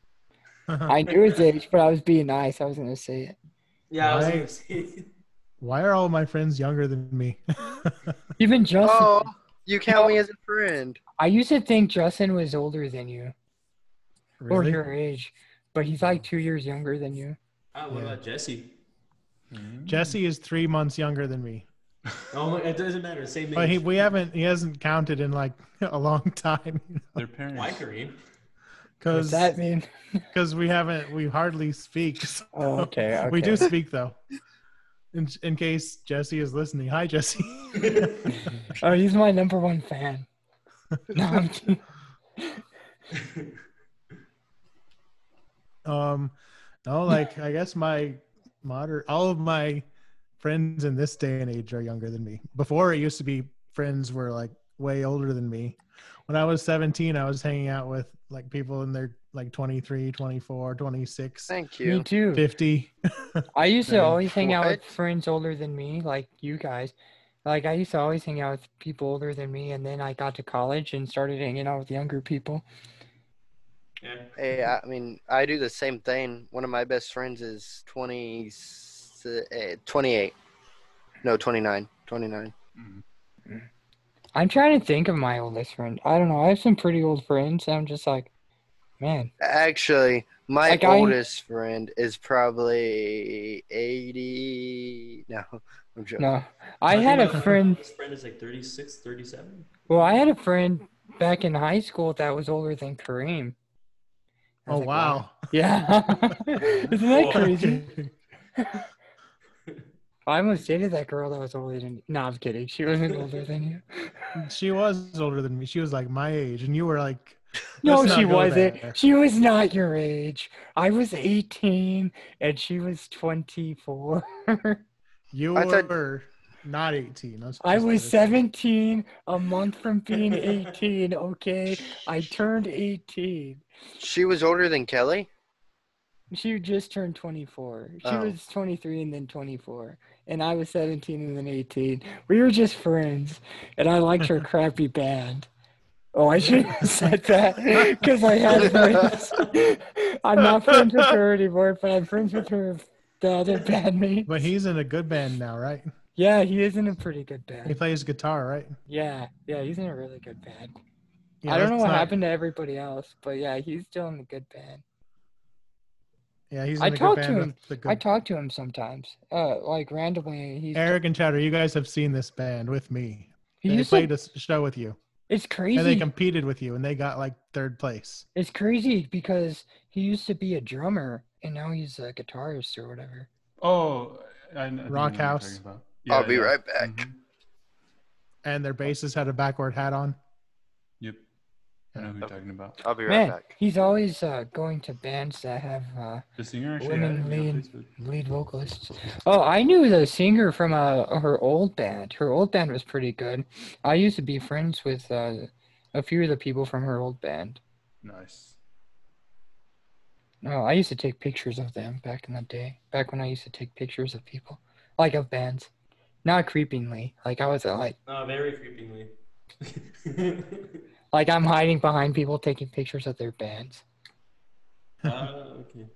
I knew his age, but I was being nice. I was going to say it. Yeah, I was Right. gonna say. Why are all my friends younger than me? Even Justin. Oh, you count me as a friend. I used to think Justin was older than you. Or Really? your age. But he's like 2 years younger than you. Oh, what about Jesse? Mhm. Jesse is 3 months younger than me. Oh my, it doesn't matter. Same age. But he hasn't counted in like a long time. Their parents. Why, Kareem? What's that mean? Because we hardly speak. So Oh, okay. We do speak though. In case Jesse is listening. Hi, Jesse. Oh, he's my number one fan. No, I'm kidding. No, like I guess all of my friends in this day and age are younger than me. Before it used to be friends were like way older than me. When I was 17, I was hanging out with like people in their like 23, 24, 26, Thank Me you. too. 50. I used to Yeah. always hang out with What? friends older than me, like you guys. Like I used to always hang out with people older than me, and then I got to college and started hanging out with younger people. Yeah. Hey, I mean, I do the same thing. One of my best friends is 28. No, 29. 29. Mhm. I'm trying to think of my oldest friend. I don't know. I have some pretty old friends. I'm just like, man. Actually, my Like I- oldest friend is probably 80. No, I'm joking. No, I had a friend. His friend is like 36, 37. Well, I had a friend back in high school that was older than Kareem. I was Oh like, wow. Yeah. Isn't that Whoa. crazy? I almost dated that girl that was older than. No, I'm kidding. She wasn't older than you. She was older than me. She was like my age, and you were like, No, let's not she go wasn't. there. She was not your age. I was 18 and she was 24. You I thought- were. not 18. I just was this. 17, a month from being 18, okay? I turned 18. She was older than Kelly? She just turned 24. She Oh. was 23 and then 24. And I was 17 and then 18. We were just friends. And I liked her crappy band. Oh, I shouldn't have said that because I had friends. I'm not friends with her anymore, but I'm friends with her, the other bandmates. But he's in a good band now, right? Yeah, he is in a pretty good He band. plays guitar, right? Yeah, he's in a really good band. Yeah, I don't know let's what not- happened to everybody else, but yeah, he's still in a good band. Yeah, he's in I a good talk to band. him. With the good... I talk to him sometimes, like randomly. He's Eric and Chowder, you guys have seen this band with me. he They used played to, a show with you, it's and they crazy. competed with you, and they got like 3rd place. It's crazy because he used to be a drummer and now he's a guitarist or whatever. Oh, I think I know Rock what you're House. talking about. I'll be right back. Mhm. And their bassist had a backward hat on. Yep. I know who you're talking about. I'll be right Man, back. he's always going to bands that have The singer actually women had me on lead Facebook. lead vocalists. Oh, I knew the singer from her old band. Her old band was pretty good. I used to be friends with a few of the people from her old band. Nice. Oh, I used to take pictures of them back in the day. Back when I used to take pictures of people, like of bands, not creepingly. Like I was like Very creepingly. like I'm hiding behind people taking pictures of their bands. Okay.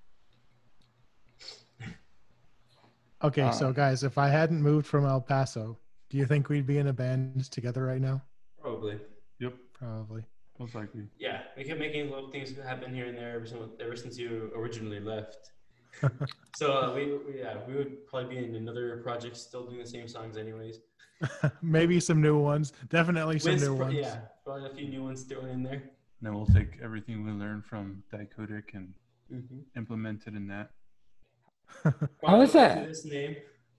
Okay, so Um, guys, if I hadn't moved from El Paso, do you think we'd be in a band together right now? Probably. Yep. Probably. Most likely. Yeah, we kept making little things happen here and there ever since you originally left. So we would probably be in another project, still doing the same songs, anyways. Maybe some new ones. Definitely some new ones. Yeah, probably a few new ones thrown in there. And then we'll take everything we learned from Dicodic and Mm-hmm. implement it in that. How was that? This name.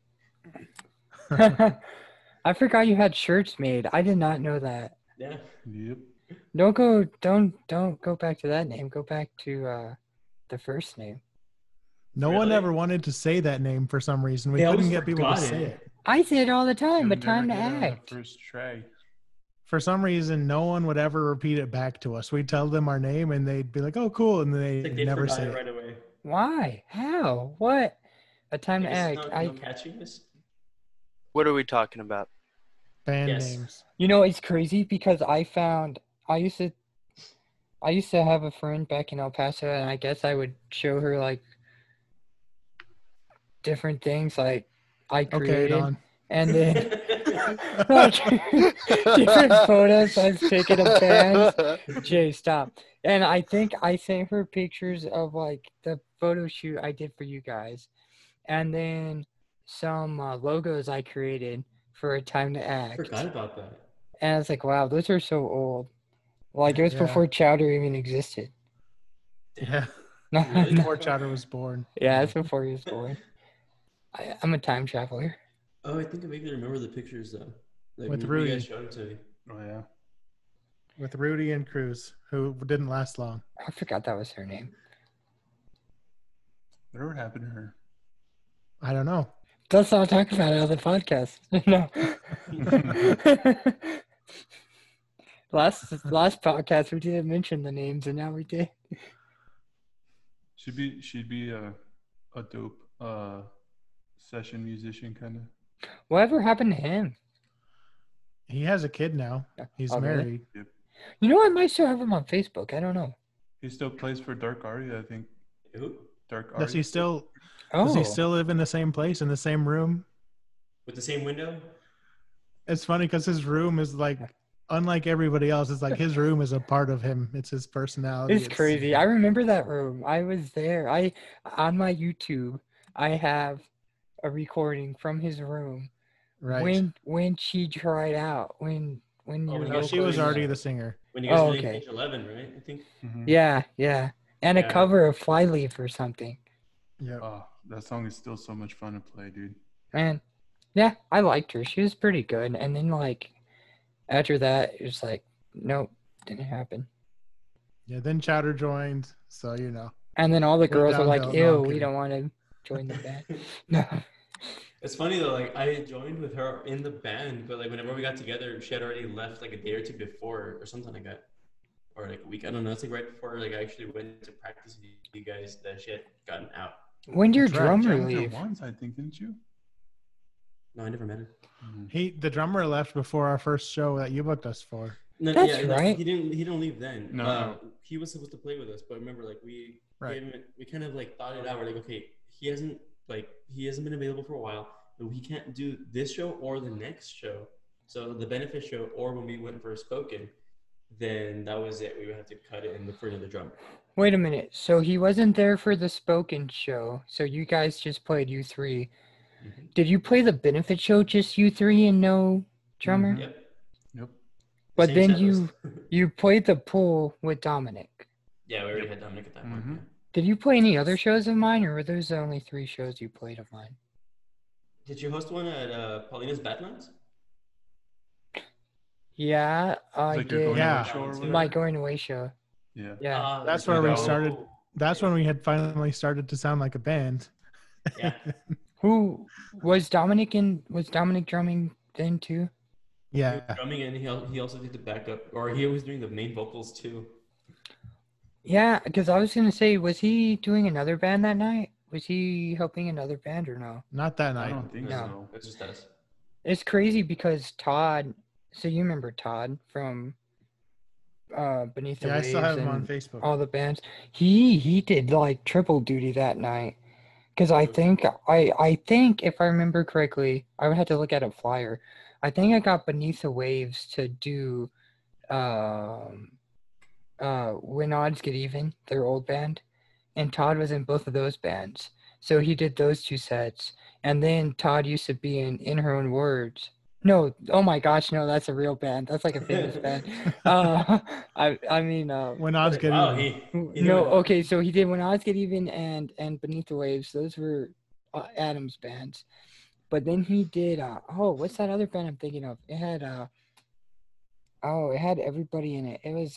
I forgot you had shirts made. I did not know that. Yeah. Yep. Don't go back to that name. Go back to the first name. No one Really? ever wanted to say that name for some reason. We They couldn't always get people to forgot say it. it. I say it all the time, but You'll time to never get it on the act. First try. For some reason, no one would ever repeat it back to us. We'd tell them our name, and they'd be like, "Oh, cool," and Like they'd they never forgot say it it. right away. Why? How? What? A time to There's act. no catchiness. What are we talking about? Band Yes. names. You know, it's crazy because I used to have a friend back in El Paso, and I guess I would show her like different things like I Okay, created, Don. and then like different photos I've taken of bands. Jay, stop. And I think I sent her pictures of like the photo shoot I did for you guys, and then some logos I created for A Time to Act. Forgot about that. And I was like, wow, those are so old. Like it was Yeah. before Chowder even existed. Yeah. Really? Before Chowder was born. Yeah, it's before he was born. I'm a time traveler. Oh, I think I vaguely remember the pictures though. Like With remember you Rudy. guys showed them to me. Oh yeah. With Rudy and Cruz, who didn't last long. I forgot that was her name. Whatever happened to her? I don't know. Let's not talk about it on the podcast. No. Last podcast we didn't mention the names, and now we did. She'd be a dope session musician kind of. Whatever happened to him? He has a kid now. He's Oh, really? married. You know, I might still have him on Facebook. I don't know. He still plays for Dark Aria, I think. Who? Dark Aria. Does he still Oh, does he still live in the same place, in the same room? With the same window? It's funny because his room is like, unlike everybody else, it's like his room is a part of him. It's his personality. it's crazy. I remember that room. I was there. On my YouTube, I have a recording from his room Right. when she tried out. When Oh, you when were he No, was she was playing, already the singer. When you guys Oh, were doing okay. page 11, right? I think. Mhm. yeah, and a Yeah. cover of Flyleaf or something. Yeah. Oh, that song is still so much fun to play, dude. Man, yeah, I liked her. She was pretty good. And then like after that, it was like, nope, didn't happen. Yeah. Then Chowder joined, so you know. And then all the girls were like, downhill. No, I'm ew, we kidding. don't want to join the band. No. It's funny though, like I joined with her in the band, but like whenever we got together, she had already left like a day or two before or something like that. Or like a week. I don't know. It's like right before like I actually went to practice with you guys that she had gotten out. When did your That's right. drummer Jammed her leave? once, I think, didn't you? No, I never met her. The drummer left before our first show that you booked us for. No, That's yeah, right. He didn't leave then. No. He was supposed to play with us, but remember, like we Right. gave him, we kind of like thought it out. We're like, okay, he hasn't been available for a while, but we can't do this show or the next show. So the benefit show, or when we went for Spoken, then that was it. We would have to cut it and look for another drummer. Wait a minute. So he wasn't there for the Spoken show. So you guys just played you three. Mhm. Did you play the benefit show just you three and no drummer? Mhm. Yep. Yep. But Same then set list. you played the pool with Dominic. Yeah, we already had Dominic at that point. Mhm. Yeah. Did you play any other shows of mine, or were those the only 3 shows you played of mine? Did you host one at Paulina's Badlands? Yeah, I Like your did. going Yeah. away show or whatever? My going away show. Yeah. Yeah. That's yeah, where we that started. was- That's when we had finally started to sound like a band. Yeah. Who was Dominic in? Was Dominic drumming then too? He was Yeah. drumming and he also did the backup, or he was doing the main vocals too. Yeah, because I was gonna say, was he doing another band that night? Was he helping another band or no? Not that I night. don't think No. so. It's just us. It's crazy because Todd. So you remember Todd from Beneath the Yeah, I Waves still have him on and Facebook. all the bands. He did like triple duty that night. Because I think if I remember correctly, I would have to look at a flyer. I think I got Beneath the Waves to do When Odds Get Even, their old band. And Todd was in both of those bands. So he did those 2 sets. And then Todd used to be in Her Own Words. No, oh my gosh, no, that's a real band. That's like a famous band. I mean, When Odds Get Wow, Even. he no, did- okay, so he did When Odds Get Even and Beneath the Waves. Those were Adam's bands. But then he did what's that other band I'm thinking of? It had it had everybody in it. It was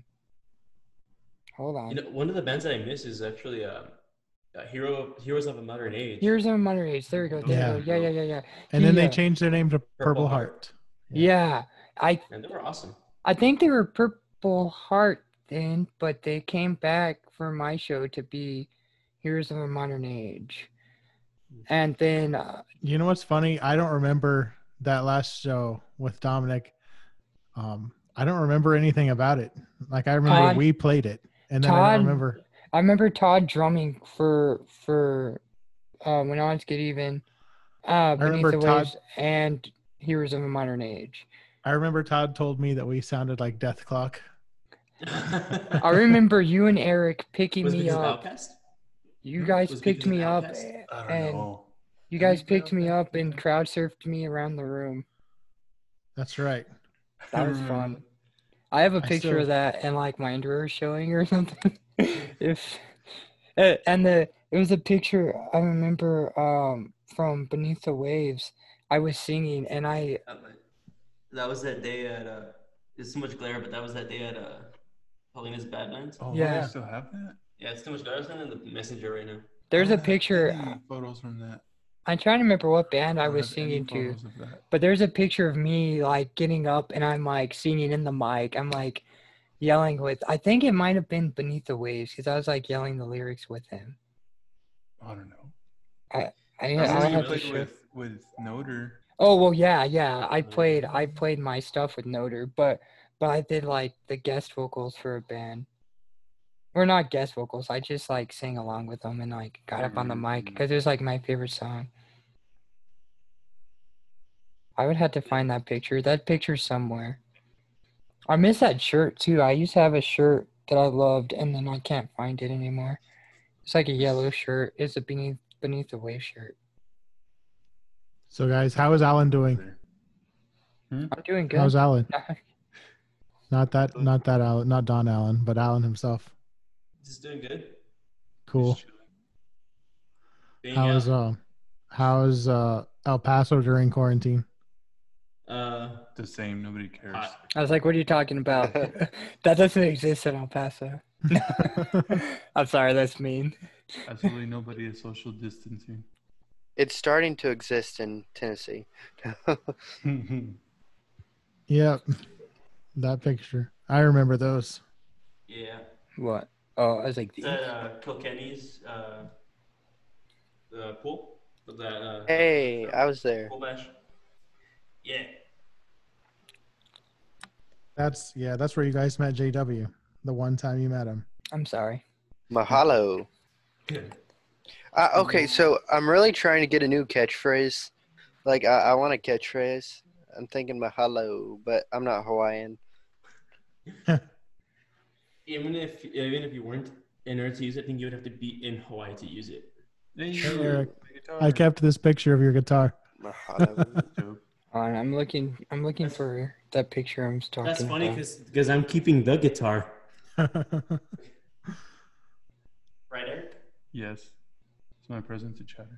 hold on. You know, one of the bands that I miss is actually Heroes of a Modern Age. Here's our Modern Age. There we go. There we go. Yeah. And then He, they changed their name to Purple Heart. Yeah. And they were awesome. I think they were Purple Heart then, but they came back for my show to be Heroes of a Modern Age. And then You know what's funny? I don't remember that last show with Dominic. I don't remember anything about it. Like I remember Todd- we played it, and then I Todd- don't remember. I remember Todd drumming for When Odds Get Even, Beneath remember the Todd- Waves, and Heroes of a Modern Age. I remember Todd told me that we sounded like Death Clock. I remember you and Eric picking Was me because of up. Outcast? You guys Was it picked because of me up, Outcast? I don't and know. you Did we guys play picked me Outcast up and together? crowd surfed me around the room. That's right. That was fun. I have a picture still- of that and like my underwear showing or something. If it was a picture I remember from Beneath the Waves. I was singing and That was that day at there's so much glare, but that was that day at Paulina's Badlands. Oh, Yeah. you still have that? Yeah, it's too much glare. I was sending the messenger right now. there's I a don't have picture. any photos from that. I'm trying to remember what band I don't was have any singing to. photos of that. But there's a picture of me like getting up and I'm like singing in the mic. I'm like yelling with, I think it might have been Beneath the Waves because I was like yelling the lyrics with him. I don't know. I when had you to played show. with Noder. Oh well, yeah. I played my stuff with Noder, but I did like the guest vocals for a band, or not guest vocals. I just like sang along with them and like got up on the mic because it was like my favorite song. I would have to find that picture. That picture's somewhere. I miss that shirt too. I used to have a shirt that I loved, and then I can't find it anymore. It's like a yellow shirt. It's a beneath the wave shirt. So guys, how is Alan doing? I'm doing good. How's Alan? Not that Alan, not Don Allen, but Alan himself. Just doing good. Cool. Just chilling. Being How's out. how's El Paso during quarantine? The same. Nobody cares. I was like, what are you talking about? That doesn't exist in El Paso. I'm sorry, that's mean. Absolutely nobody is social distancing. It's starting to exist in Tennessee. Yep, that picture. I remember those. Yeah. What? Oh, I was like, Is that Kilkenny's the pool? With that, Hey, I was there. pool bash? Yeah. That's where you guys met JW. The one time you met him. I'm sorry. Mahalo. Okay, so I'm really trying to get a new catchphrase. Like, I want a catchphrase. I'm thinking mahalo, but I'm not Hawaiian. Even if you weren't in order to use it, I think you would have to be in Hawaii to use it. Hey, Eric, I kept this picture of your guitar. Mahalo. I'm looking for that picture I'm talking That's funny about. because I'm keeping the guitar. Right, Eric? Yes. It's my present to Chatter.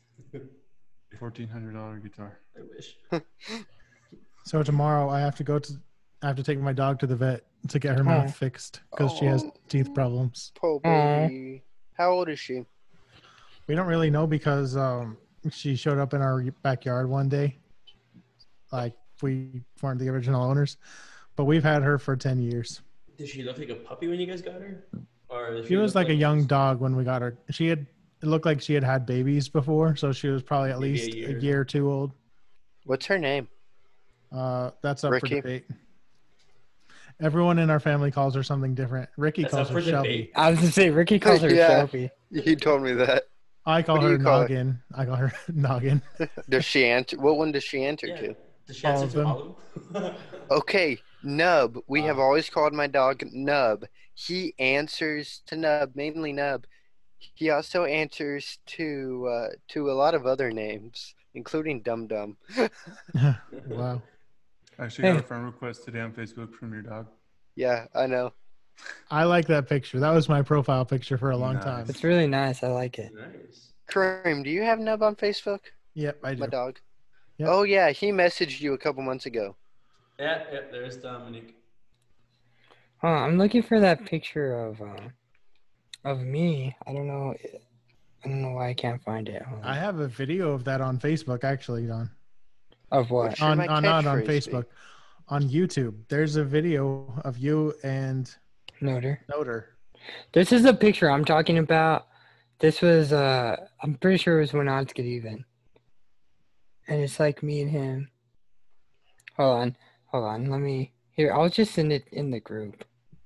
$1,400 guitar. I wish. So tomorrow I have to take my dog to the vet to get her mouth fixed because she has teeth problems. Poor baby. How old is she? We don't really know because she showed up in our backyard one day. Like, we weren't the original owners, but we've had her for 10 years. Did she look like a puppy when you guys got her? Or did She was look like a young dog when we got her. It looked like she had babies before, so she was probably at Maybe least a a year. year or two old. What's her name? That's up Ricky? for debate. Everyone in our family calls her something different. Ricky That's calls up her for Shelby. debate. I was gonna say Ricky calls her Yeah. Shelby. You told me that. I call What do her you call it? Noggin. I call her Noggin. Does she answer? What one does she answer Yeah. to? Does she All answer of to them. all of them? Okay, Nub. We have Wow. always called my dog Nub. He answers to Nub, mainly Nub. He also answers to a lot of other names, including Dum Dum. Wow. I actually got Hey. a friend request today on Facebook from your dog. Yeah, I know. I like that picture. That was my profile picture for a long Nice. time. It's really nice. I like it. Nice. Kareem, do you have Nub on Facebook? Yep, I My do. dog. Yep. Oh yeah, he messaged you a couple months ago. Yeah, there's Dominic. Huh, I'm looking for that picture of me. I don't know why I can't find it. Hold on. I have a video of that on Facebook, actually, Don. Of what? What should my Not on catchphrase be? Facebook. On YouTube. There's a video of you and Noter. Noter. This is the picture I'm talking about. This was I'm pretty sure it was when odds get even. And it's like me and him. Hold on. Let me here. I'll just send it in the group.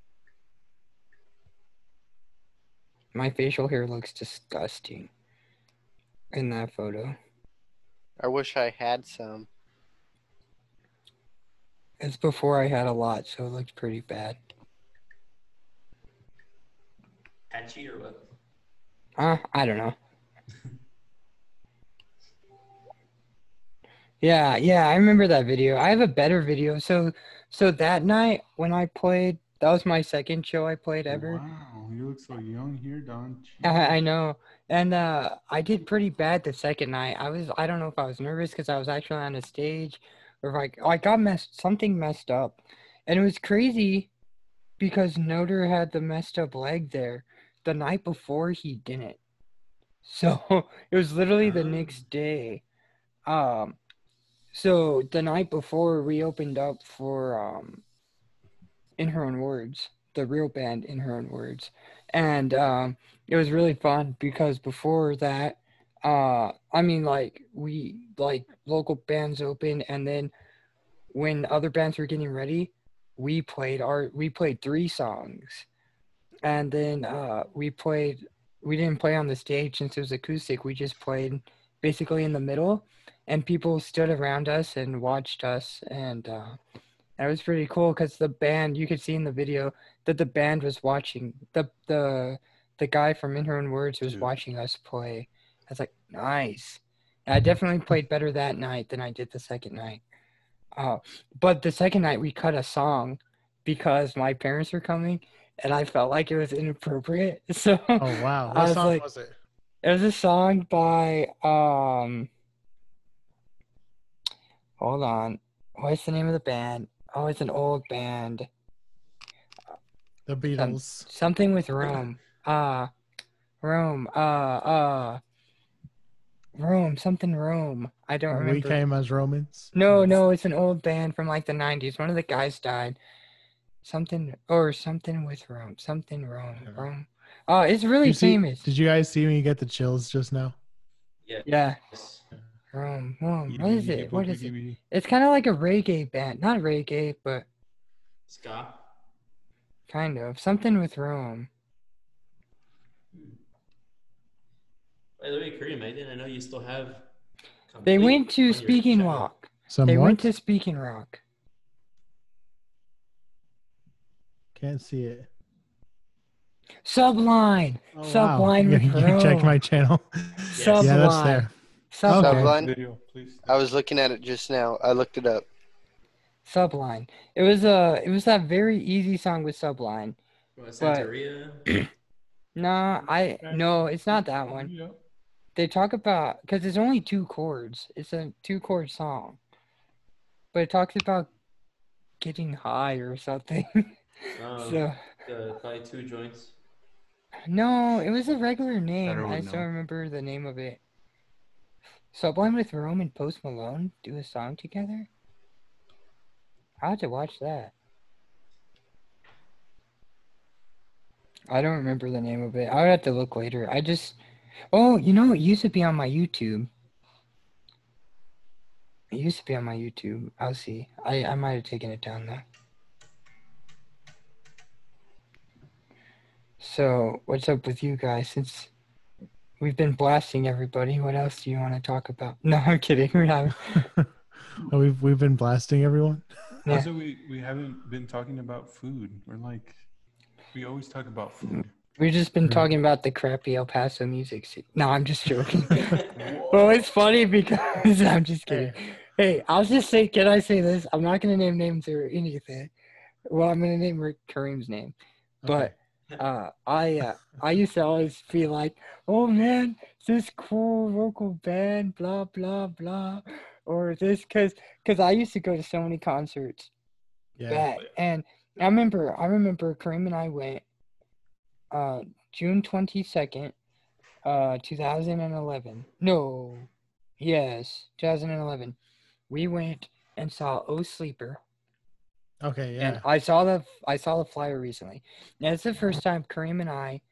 My facial hair looks disgusting in that photo. I wish I had some. It's before I had a lot, so it looks pretty bad. Patchy or what? I don't know. Yeah, I remember that video. I have a better video. So that night when I played, that was my second show I played ever. Wow, you look so young here, Don. I know. And I did pretty bad the second night. I don't know if I was nervous because I was actually on a stage or if I got something messed up. And it was crazy because Noter had the messed up leg there. The night before he didn't. So it was literally the next day. So the night before we opened up for In Her Own Words, the real band In Her Own Words. And it was really fun because before that, local bands opened, and then when other bands were getting ready, we played 3 songs. And then we didn't play on the stage since it was acoustic. We just played basically in the middle, and people stood around us and watched us, and it was pretty cool because the band, you could see in the video that the band was watching. The guy from In Her Own Words was watching us play. I was like, nice. And I definitely played better that night than I did the second night. But the second night we cut a song because my parents were coming, and I felt like it was inappropriate. So Oh, wow. I What was song like, was it? it was a song by hold on. What's the name of the band? Oh, it's an old band. The Beatles. Something with Rome. Rome. Rome, something Rome. I don't remember. We Came as Romans. No, it's an old band from like the 90s. One of the guys died. Something with Rome. Something Rome. Oh, it's really famous. Did you guys see me get the chills just now? Yeah. Yeah. Rome. What is it? It's kind of like a reggae band. Not reggae, but Ska. kind of. Something with Rome. By the way, Kareem, I know you still have. They went to on your Speaking channel. Rock. Some They what? went to Speaking Rock. Can't see it. Sublime. Oh, Sublime wow. with You Rome. checked my channel. Sublime. Yeah, that's there. Sublime. Okay. Sublime. Video, please. I was looking at it just now. I looked it up. Sublime. It was that very easy song with Sublime. What, Santeria? No, it's not that one. Yeah. They talk about, because it's only 2 chords. It's a 2-chord song. But it talks about getting high or something. So Probably 2 joints. no, it was a regular name. Better would I just know. don't remember the name of it. Sublime with Rome and Post Malone do a song together? I had to watch that. I don't remember the name of it. I would have to look later. Oh, it used to be on my YouTube. It used to be on my YouTube. I'll see. I might have taken it down though. So, what's up with you guys? Since we've been blasting everybody, what else do you want to talk about? No, I'm kidding. We haven't. We've been blasting everyone. Yeah. Also, we haven't been talking about food. We always talk about food. We've just been talking about the crappy El Paso music scene. No, I'm just joking. Well, it's funny because I'm just kidding. Hey, I'll just say, can I say this? I'm not going to name names or anything. Well, I'm going to name Kareem's name. But I used to always be like, oh man, this cool local band, blah, blah, blah. Or this, because I used to go to so many concerts. Yeah. And I remember Kareem and I went June 22nd, 2011. No. Yes, 2011. We went and saw Oh Sleeper. Okay, yeah. And I saw the flyer recently. And it's the first time Kareem and I,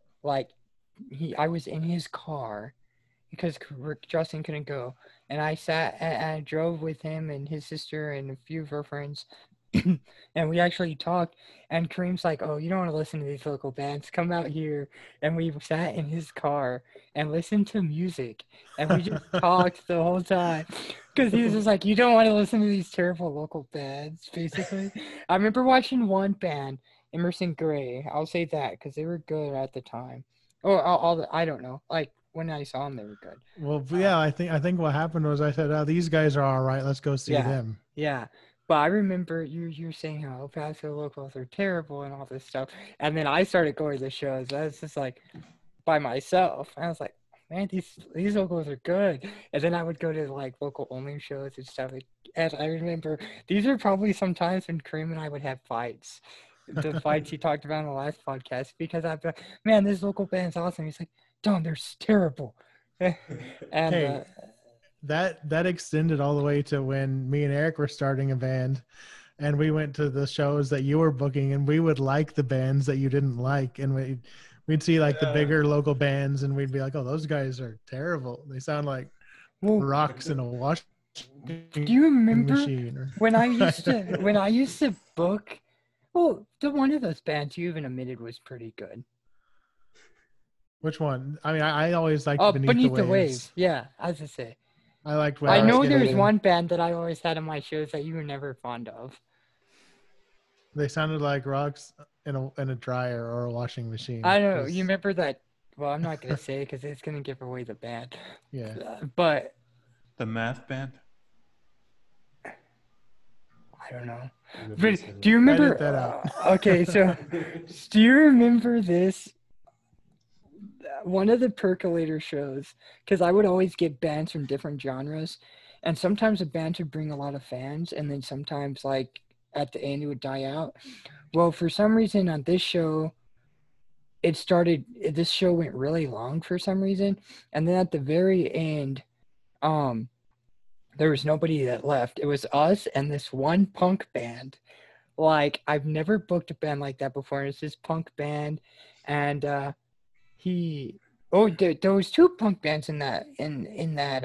I was in his car because Justin couldn't go. And I drove with him and his sister and a few of her friends. And we actually talked, and Kareem's like, oh, you don't want to listen to these local bands, come out here. And we sat in his car and listened to music, and we just talked the whole time, because he was just like, you don't want to listen to these terrible local bands, basically. I remember watching one band, Emerson Gray. I'll say that because they were good at the time. I don't know, like when I saw them, they were good. Well, yeah, I think what happened was I said, oh, these guys are all right, let's go see them. Yeah. But I remember you're saying how El Paso locals are terrible and all this stuff. And then I started going to the shows. I was just like by myself. I was like, man, these locals are good. And then I would go to like local only shows and stuff. And I remember these are probably sometimes when Kareem and I would have fights. The fights he talked about in the last podcast, because I'd be like, man, this local band's awesome. He's like, Don, they're terrible. And Hey. That extended all the way to when me and Eric were starting a band, and we went to the shows that you were booking, and we would like the bands that you didn't like, and we'd see like the bigger local bands, and we'd be like, oh, those guys are terrible. They sound like rocks in a wash. Do you remember machine when I used to book? Well, the one of those bands you even admitted was pretty good. Which one? I mean, I always liked Beneath the Waves. Yeah, I was to say. I liked. I know there's one band that I always had in my shows that you were never fond of. They sounded like rocks in a dryer or a washing machine. I know. You remember that? Well, I'm not gonna say because it's gonna give away the band. Yeah. But The Math Band. I don't know. But do you remember? Edit that out. Okay, so do you remember this? One of the Percolator shows, because I would always get bands from different genres, and sometimes a band would bring a lot of fans, and then sometimes like at the end it would die out. Well, for some reason on this show, it started. This show went really long for some reason, and then at the very end, there was nobody that left. It was us and this one punk band. Like, I've never booked a band like that before. It's this punk band, and there was two punk bands in that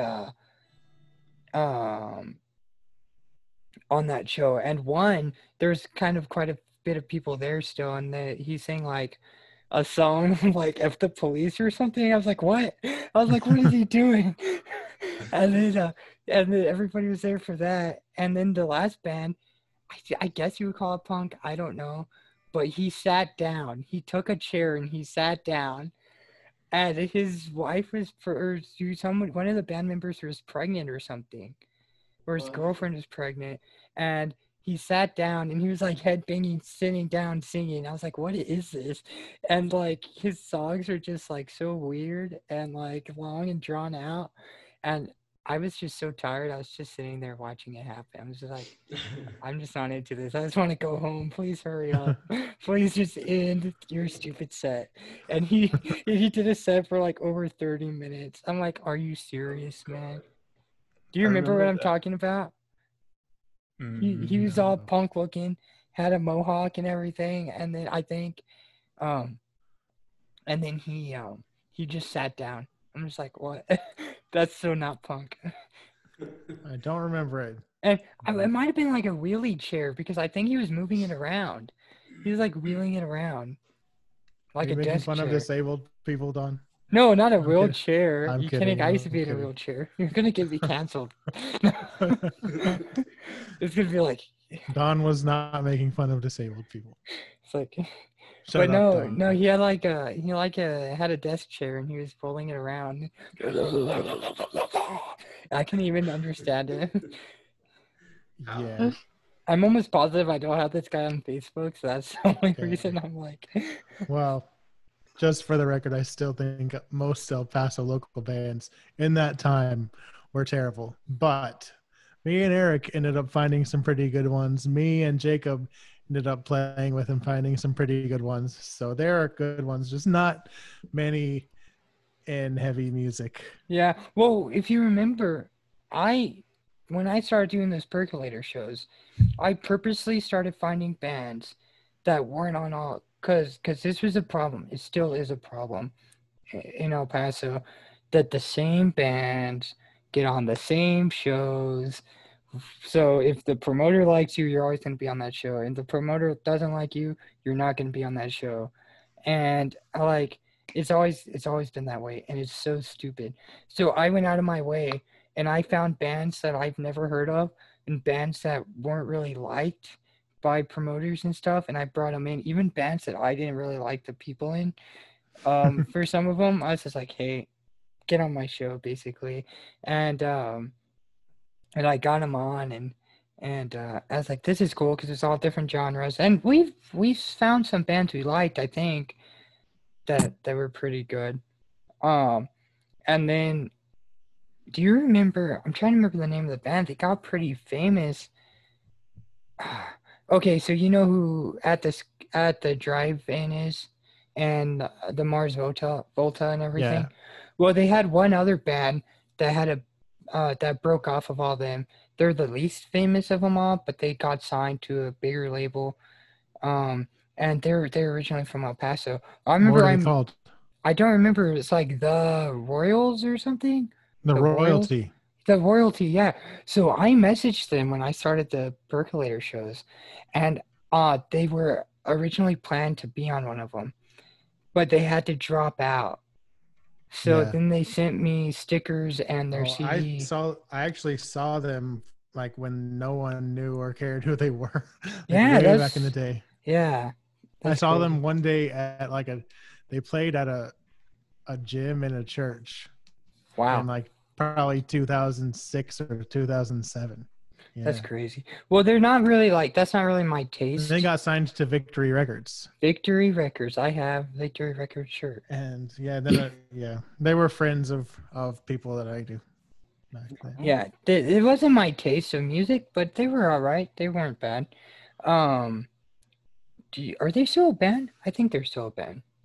on that show, and one there's kind of quite a bit of people there still, and he sang like a song like "F the Police" or something. I was like, what? I was like, what is he doing? and then everybody was there for that, and then the last band, I guess you would call it punk. I don't know, but he sat down. He took a chair and he sat down. And his wife was, one of the band members was pregnant or something, or his girlfriend was pregnant, and he sat down and he was like headbanging, sitting down, singing. I was like, what is this? And like his songs are just like so weird and like long and drawn out, and I was just so tired. I was just sitting there watching it happen. I was just like, I'm just not into this. I just want to go home. Please hurry up. Please just end your stupid set. And he did a set for like over 30 minutes. I'm like, are you serious, man? Do you remember what I'm talking about? He was all punk looking, had a mohawk and everything, and then I think, and then he just sat down. I'm just like, what? That's so not punk. I don't remember it. And it might have been like a wheelie chair because I think he was moving it around. He was like wheeling it around, like a desk chair. Are you making fun of disabled people, Don? No, not a wheelchair. I'm you kidding. I used to be in a wheelchair. You're gonna get me canceled. It's gonna be like Don was not making fun of disabled people. It's like, Shut but up, no, he had had a desk chair and he was pulling it around. I can't even understand it. Yeah. I'm almost positive I don't have this guy on Facebook, so that's the only reason I'm like. Well, just for the record, I still think most El Paso local bands in that time were terrible. But me and Eric ended up finding some pretty good ones. Me and Jacob ended up playing with and finding some pretty good ones. So there are good ones, just not many in heavy music. Yeah. Well, if you remember, when I started doing those Percolator shows, I purposely started finding bands that weren't on all, because this was a problem. It still is a problem in El Paso, that the same bands get on the same shows. So if the promoter likes you, you're always going to be on that show. And the promoter doesn't like you, you're not going to be on that show. And it's always been that way. And it's so stupid. So I went out of my way and I found bands that I've never heard of and bands that weren't really liked by promoters and stuff. And I brought them in, even bands that I didn't really like the people in. For some of them, I was just like, hey, get on my show, basically. And I got them on, and I was like, this is cool because it's all different genres. And we've found some bands we liked, I think, that were pretty good. And then, do you remember? I'm trying to remember the name of the band. They got pretty famous. Okay, so you know who at the drive-in is, and the Mars Volta and everything. Yeah. Well, they had one other band that had that broke off of all them. They're the least famous of them all, but they got signed to a bigger label. And they're originally from El Paso. I remember. What are they called? I don't remember. It's like the Royals or something. The Royalty. Royals? The Royalty, yeah. So I messaged them when I started the Percolator shows, and they were originally planned to be on one of them, but they had to drop out. So then they sent me stickers and their CD. I actually saw them like when no one knew or cared who they were. Yeah, way back in the day. Yeah, I saw them one day at they played at a gym in a church. Wow. In like probably 2006 or 2007. Yeah. That's crazy. Well, they're not really that's not really my taste. They got signed to Victory Records. Victory Records. I have Victory Records shirt. And then they were friends of people that I do. Yeah, it wasn't my taste of music, but they were all right. They weren't bad. Are they still a band? I think they're still a band.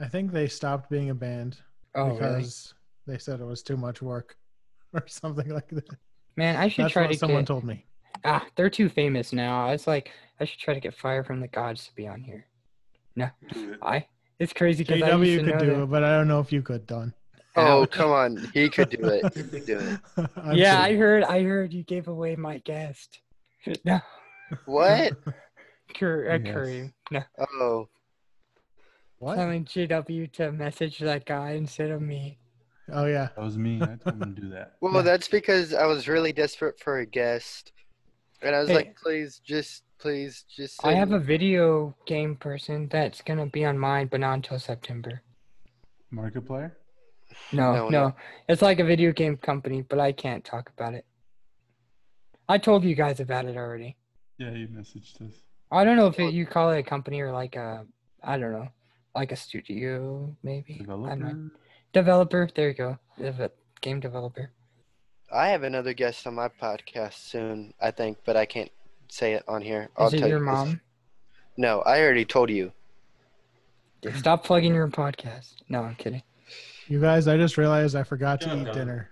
I think they stopped being a band Oh, really? because they said it was too much work or something like that. Man, I should That's try what to someone get. told me. They're too famous now. It's like I should try to get Fire from the Gods to be on here. No, Do it. It's crazy because I used JW to could know do that. it, but I don't know if you could, Don. Oh, Ouch. come on. He could do it. He could do it. I'm Yeah, kidding. I heard you gave away my guest. No, What? Yes. Kareem. No, Oh, What? telling JW to message that guy instead of me. Oh yeah. That was me. I told him to do that. well, No. that's because I was really desperate for a guest. And I was Hey. like, please, just I have send- a video game person that's gonna be on mine, but not until September. Markiplier? No, No. it's like a video game company, but I can't talk about it. I told you guys about it already. Yeah, you messaged us. I don't know if you call it a company or like a, I don't know, like a studio maybe. I'm not- Developer? Developer. There you go. Game developer. I have another guest on my podcast soon, I think, but I can't say it on here. I'll Is it tell your you. mom? No, I already told you. Stop plugging your podcast. No, I'm kidding. You guys, I just realized I forgot to Shut up, eat Don. dinner.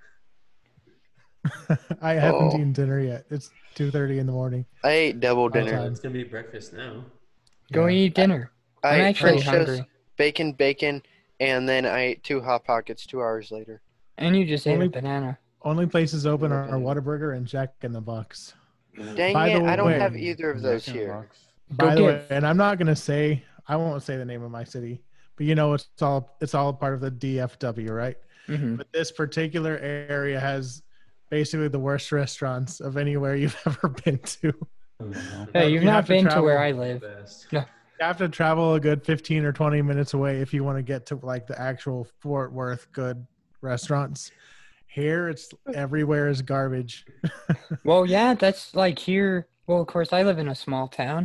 I haven't Oh. eaten dinner yet. It's 2:30 in the morning. I ate double Okay. dinner. It's gonna be breakfast now. Go Yeah. eat dinner. I I'm ate actually French hungry. toast, bacon, and then I ate 2 Hot Pockets 2 hours later. And you just ate Only- a banana. Only places open are Okay. Whataburger and Jack in the Box. Dang By it, the I don't way- have either of those Jack in the here. Box. By the way, get- and I'm not gonna say, I won't say the name of my city, but you know it's all part of the DFW, right? Hmm. But this particular area has basically the worst restaurants of anywhere you've ever been to. Hey, you've You not have to been to where travel- I live. Best. You have to travel a good 15 or 20 minutes away if you want to get to like the actual Fort Worth good restaurants. Here, it's everywhere is garbage. Well, yeah, that's like here. Well, of course, I live in a small town.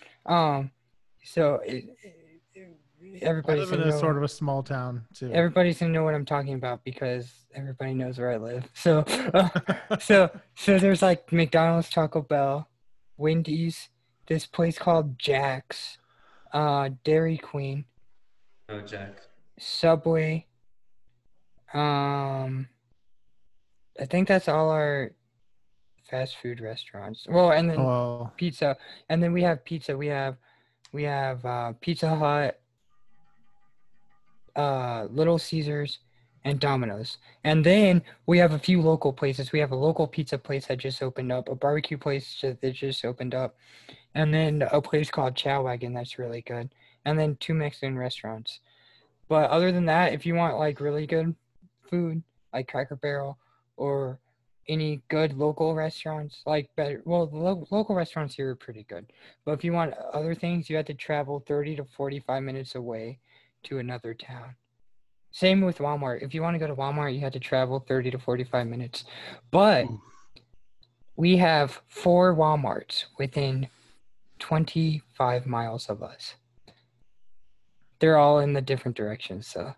So I everybody's live in gonna a know, sort of a small town too. everybody's gonna know what I'm talking about because everybody knows where I live. So, so there's like McDonald's, Taco Bell, Wendy's, this place called Jack's, Dairy Queen, Oh, Jack. Subway. I think that's all our fast food restaurants. Well, and then Well, pizza, and then we have pizza. We have Pizza Hut, Little Caesars, and Domino's. And then we have a few local places. We have a local pizza place that just opened up, a barbecue place that just opened up, and then a place called Chow Wagon that's really good, and then 2 Mexican restaurants. But other than that, if you want like really good food, like Cracker Barrel or any good local restaurants, like better, well, the local restaurants here are pretty good. But if you want other things, you have to travel 30 to 45 minutes away to another town. Same with Walmart. If you want to go to Walmart, you have to travel 30 to 45 minutes. But Oof. we have 4 Walmarts within 25 miles of us. They're all in the different directions, so.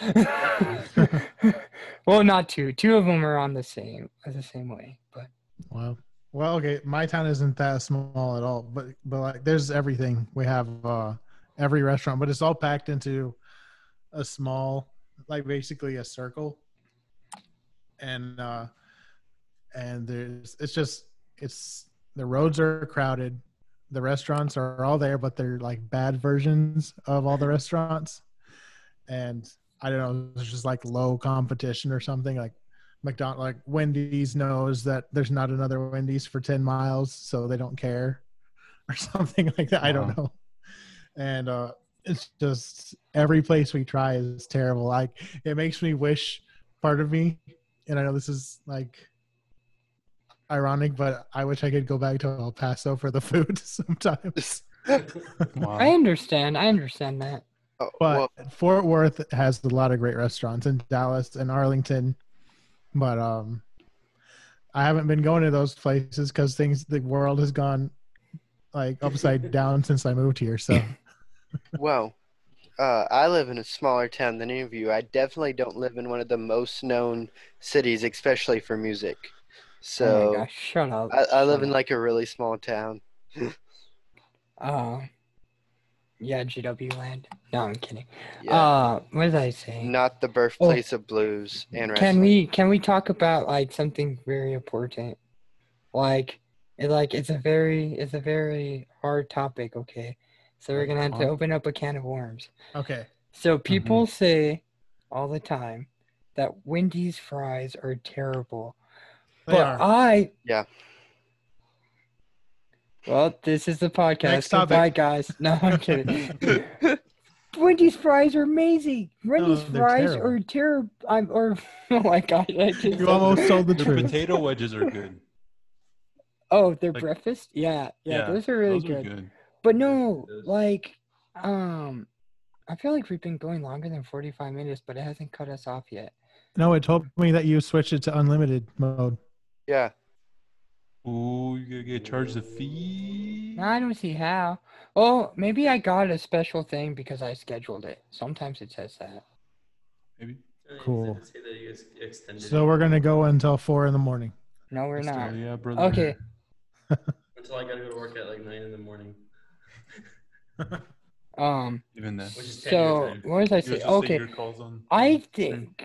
Well, not 2. 2 of them are on the same way, but wow. Well, okay. My town isn't that small at all, but like there's everything. We have every restaurant, but it's all packed into a small, like basically a circle. And there's the roads are crowded. The restaurants are all there, but they're like bad versions of all the restaurants. And I don't know, there's just like low competition or something. Like like Wendy's knows that there's not another Wendy's for 10 miles, so they don't care or something like that. I don't know. And it's just every place we try is terrible. Like it makes me wish, part of me, and I know this is like ironic, but I wish I could go back to El Paso for the food sometimes. Wow. I understand that. Oh, But well, Fort Worth has a lot of great restaurants in Dallas and Arlington. But I haven't been going to those places because the world has gone like upside down since I moved here. So well, I live in a smaller town than any of you. I definitely don't live in one of the most known cities, especially for music. Oh So my gosh, shut up. I live shut in like a really small town. up. Yeah, GW Land. No, I'm kidding. Yeah. What was I saying? Not the birthplace of blues and wrestling. Can we talk about like something very important? It's a very hard topic, okay? So we're gonna have to open up a can of worms. Okay. So people say all the time that Wendy's fries are terrible. They are. Yeah. Well, this is the podcast. Next topic. Goodbye, guys. No, I'm kidding. Wendy's fries are amazing. Wendy's they're fries terrible. are terrible. Oh my god! You almost told the Their truth. potato wedges are good. Oh, their Like- breakfast? Yeah, those are really those are good. But no, Those- like, I feel like we've been going longer than 45 minutes, but it hasn't cut us off yet. No, it told me that you switched it to unlimited mode. Yeah. Ooh, you gotta get charged a fee. I don't see how. Oh, maybe I got a special thing because I scheduled it. Sometimes it says that. Maybe. Cool. Say that you extended So we're gonna go until 4 a.m. No, we're Oh, not. yeah, brother. Okay. until I gotta go to work at like 9 a.m. So Even then. Which is 10 your time. what was I You saying? just say Okay. your calls on. I think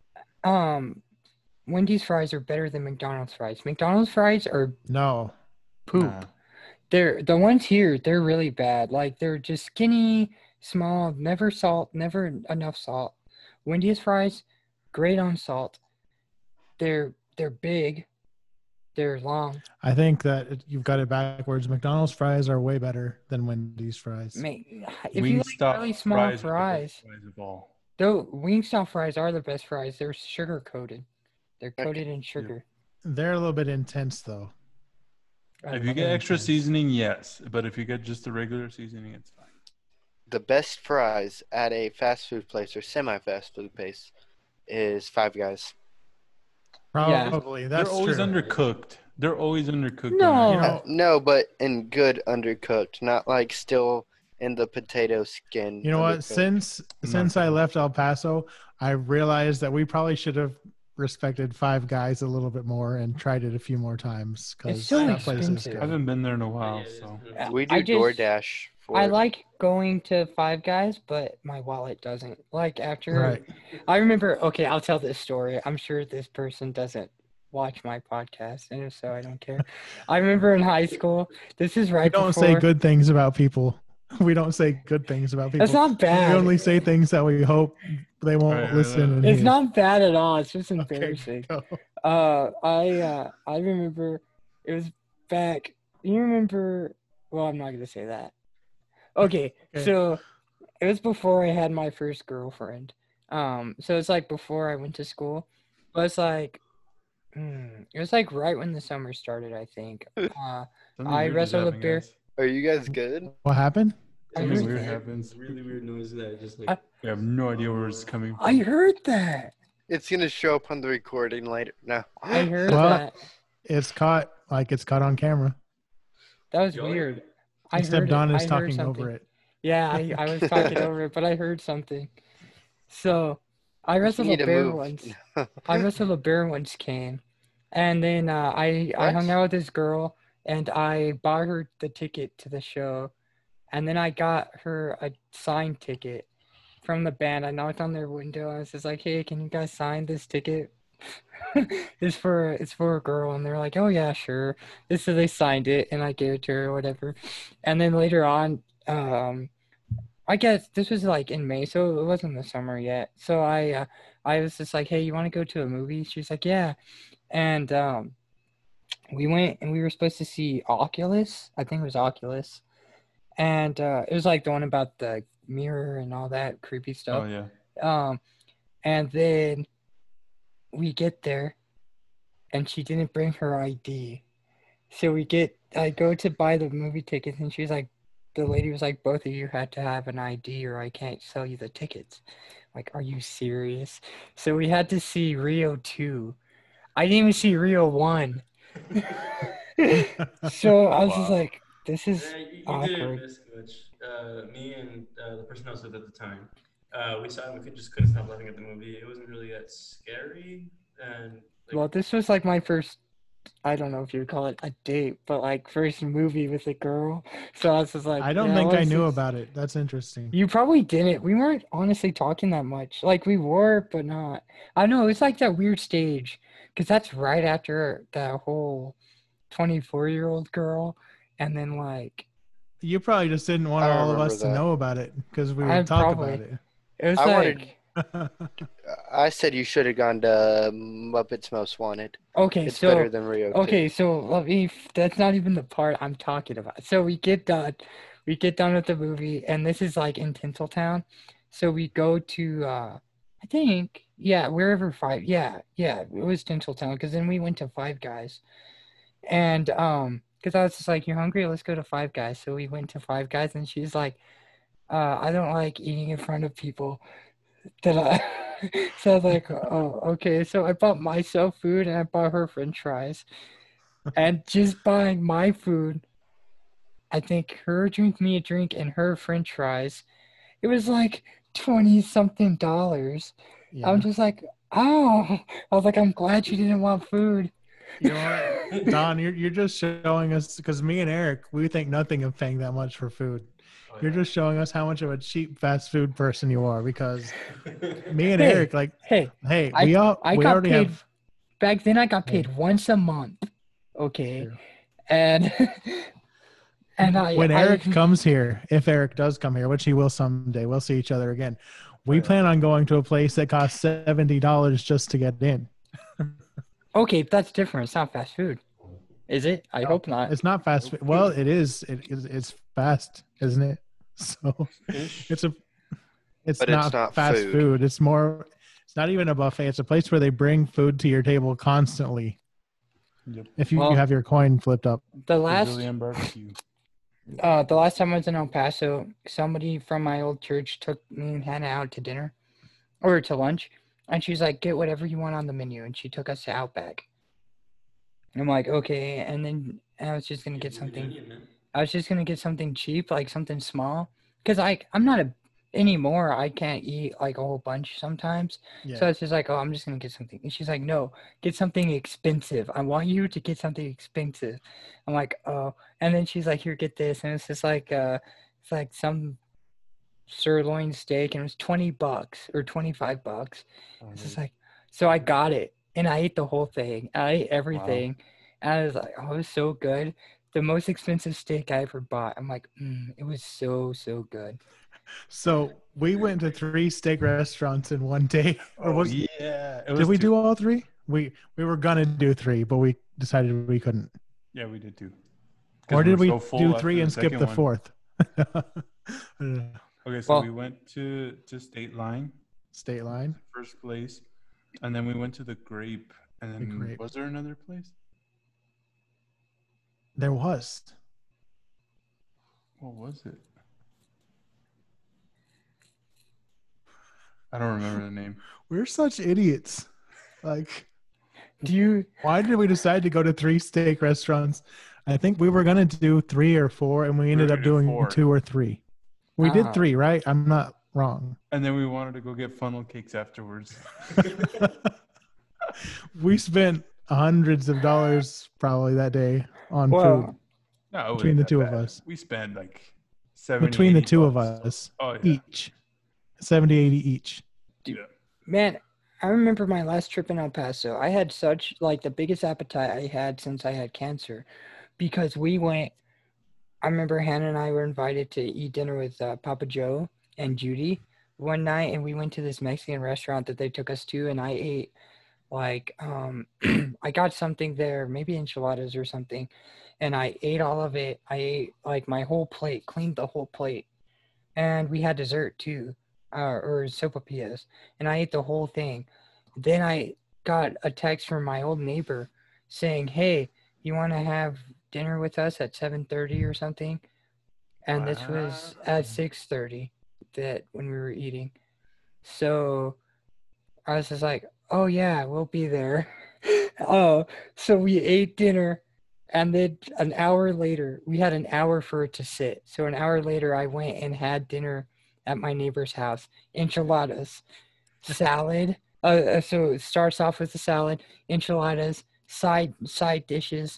Wendy's fries are better than McDonald's fries. McDonald's fries are No. poop. Nah. They're the ones here, they're really bad. Like they're just skinny, small, never enough salt. Wendy's fries, great on salt. They're big. They're long. I think that you've got it backwards. McDonald's fries are way better than Wendy's fries. If you like Wingstop really small are the best fries, fries of all. though Wingstop fries are the best fries. They're sugar coated. They're coated in sugar. They're a little bit intense though. I If you love get it. extra seasoning, yes. But if you get just the regular seasoning, it's fine. The best fries at a fast food place or semi-fast food place is Five Guys. Yeah. Probably. That's They're always true. undercooked. They're always undercooked. No. You know, No, but in good undercooked, not like still in the potato skin. You know what? undercooked. Since I left El Paso, I realized that we probably should have respected Five Guys a little bit more and tried it a few more times because It's so that place is expensive. I good. haven't been there in a Yeah, while, it's- so. We do I just- DoorDash. For I it. like going to Five Guys, but my wallet doesn't. Like after Right. I remember, okay, I'll tell this story. I'm sure this person doesn't watch my podcast, and if so, I don't care. I remember in high school, this is We right don't before. say good things about people. We don't say good things about people. That's not bad. We only say things that we hope they won't Right, listen. right. And It's hear. not bad at all. It's just Okay, embarrassing. go. I remember it was back. You remember? Well, I'm not gonna say that. Okay, Okay. so it was before I had my first girlfriend. So it's like before I went to school, but it's like, it was like right when the summer started, I think. Something I weird is wrestled a happening, bear. guys. Are you guys good? What happened? I Something heard weird that. happens. Really weird noise that just like We have no idea where it's coming from. I heard that. It's gonna show up on the recording later. No. I heard Well, that. It's caught on camera. That was Y'all- weird. I Except heard Don it. is I heard talking something. over it. Yeah, I was talking over it, but I heard something. So I wrestled need a to bear move. once. I wrestled a bear once came, and then I hung What? out with this girl, and I bought her the ticket to the show, and then I got her a signed ticket from the band. I knocked on their window. I was just like, "Hey, can you guys sign this ticket?" it's for a girl, and they're like, "Oh yeah, sure." And so they signed it, and I gave it to her or whatever. And then later on, I guess this was like in May, so it wasn't the summer yet. So I was just like, "Hey, you want to go to a movie?" She's like, "Yeah," and we went, and we were supposed to see Oculus. I think it was Oculus, and it was like the one about the mirror and all that creepy stuff. Oh yeah. And then we get there, and she didn't bring her ID. So I go to buy the movie tickets, and she's like, the lady was like, both of you had to have an ID or I can't sell you the tickets. Like, are you serious? So we had to see Rio 2. I didn't even see Rio 1. So I was just Wow. like, this is Yeah, you didn't awkward. miss much. Me and the person I was with at the time, we saw it and we just couldn't stop laughing at the movie. It wasn't really that scary, and like, Well, this was like my first I don't know if you'd call it a date, but like first movie with a girl. So I was just like, I don't yeah, think I let's knew just- about it. That's interesting. You probably didn't. We weren't honestly talking that much. Like we were, but not. I know it's like that weird stage because that's right after that whole 24-year-old girl, and then like You probably just didn't want I all of remember us to that. know about it because we I would talk probably- about it. it was I like wanted- I said you should have gone to Muppets Most Wanted. okay, It's so better than Rio. okay, so let me. That's not even the part I'm talking about. So we get done with the movie, and this is like in Tinseltown. So we go to, I think, yeah, wherever yeah, it was Tinseltown, because then we went to Five Guys, and because I was just like, "You're hungry? Let's go to Five Guys." So we went to Five Guys, and she's like, "I don't like eating in front of people." That I, so I was like, "Oh, okay." So I bought myself food, and I bought her French fries. And just buying my food, I think her drink, me a drink, and her French fries, it was like 20 something dollars. Yeah. I'm just like, oh, I was like, I'm glad you didn't want food. You know what, Don, you're just showing us because me and Eric, we think nothing of paying that much for food. Oh, You're yeah. just showing us how much of a cheap fast food person you are because me and Hey, Eric, like, Hey, hey, I we got already paid have. back then. I got paid once a month, okay, True. and and When Eric comes here, if Eric does come here, which he will someday, we'll see each other again. We plan on going to a place that costs $70 just to get in. okay, that's different. It's not fast food, is it? I hope not. It's not fast food. Well, it is. It's fast, isn't it? So it's But it's not fast food. food. It's more. It's not even a buffet. It's a place where they bring food to your table constantly. Yep. If you Well, have your coin flipped up. The last Brazilian barbecue. the last time I was in El Paso, somebody from my old church took me and Hannah out to dinner or to lunch, and she's like, "Get whatever you want on the menu," and she took us to Outback. And I'm like, okay, and then I was just gonna get something. I was just gonna get something cheap, like something small, because I'm not anymore. I can't eat like a whole bunch sometimes. Yeah. So it's just like, oh, I'm just gonna get something. And she's like, no, get something expensive. I want you to get something expensive. I'm like, oh. And then she's like, here, get this. And it's just like, it's like some sirloin steak, and it was $20 or $25. It's just like, so I got it, and I ate the whole thing. I ate everything, and I was like, oh, it was so good. The most expensive steak I ever bought. I'm like, it was so good. So we went to 3 steak restaurants in one day. Or Oh, was yeah. It did was we two. do all 3? We were gonna do 3, but we decided we couldn't. Yeah, we did too. Or did we were so full do after 3 and skip second the one. 4th? I don't know. Okay, so Well- we went to State Line, State line. first place, and then we went to the Grape, and then Grape. was there another place? There was. What was it? I don't remember the name. We're such idiots. Like, Do you? why did we decide to go to 3 steak restaurants? I think we were gonna do 3 or 4, and we ended were up gonna do doing 4. 2 or 3. We Ah. did 3, right? I'm not wrong. And then we wanted to go get funnel cakes afterwards. We spent hundreds of dollars probably that day on Well, food No, it between the wasn't two that of bad. us. We spent like 70, Between the 80 two of bucks. us, Oh yeah. each 70, 80 each. man, I remember my last trip in El Paso. I had such like the biggest appetite I had since I had cancer, because we went. I remember Hannah and I were invited to eat dinner with Papa Joe and Judy one night, and we went to this Mexican restaurant that they took us to, and I ate like I got something there, maybe enchiladas or something, and I ate all of it. I ate like my whole plate, cleaned the whole plate, and we had dessert too, or sopapillas, and I ate the whole thing. Then I got a text from my old neighbor saying, "Hey, you want to have dinner with us at 7:30 or something?" And this was at 6:30 that when we were eating. So I was just like, "Oh yeah, we'll be there." Oh, so we ate dinner, and then an hour later, we had an hour for it to sit. So an hour later, I went and had dinner at my neighbor's house. Enchiladas, salad. So it starts off with the salad, enchiladas, side dishes,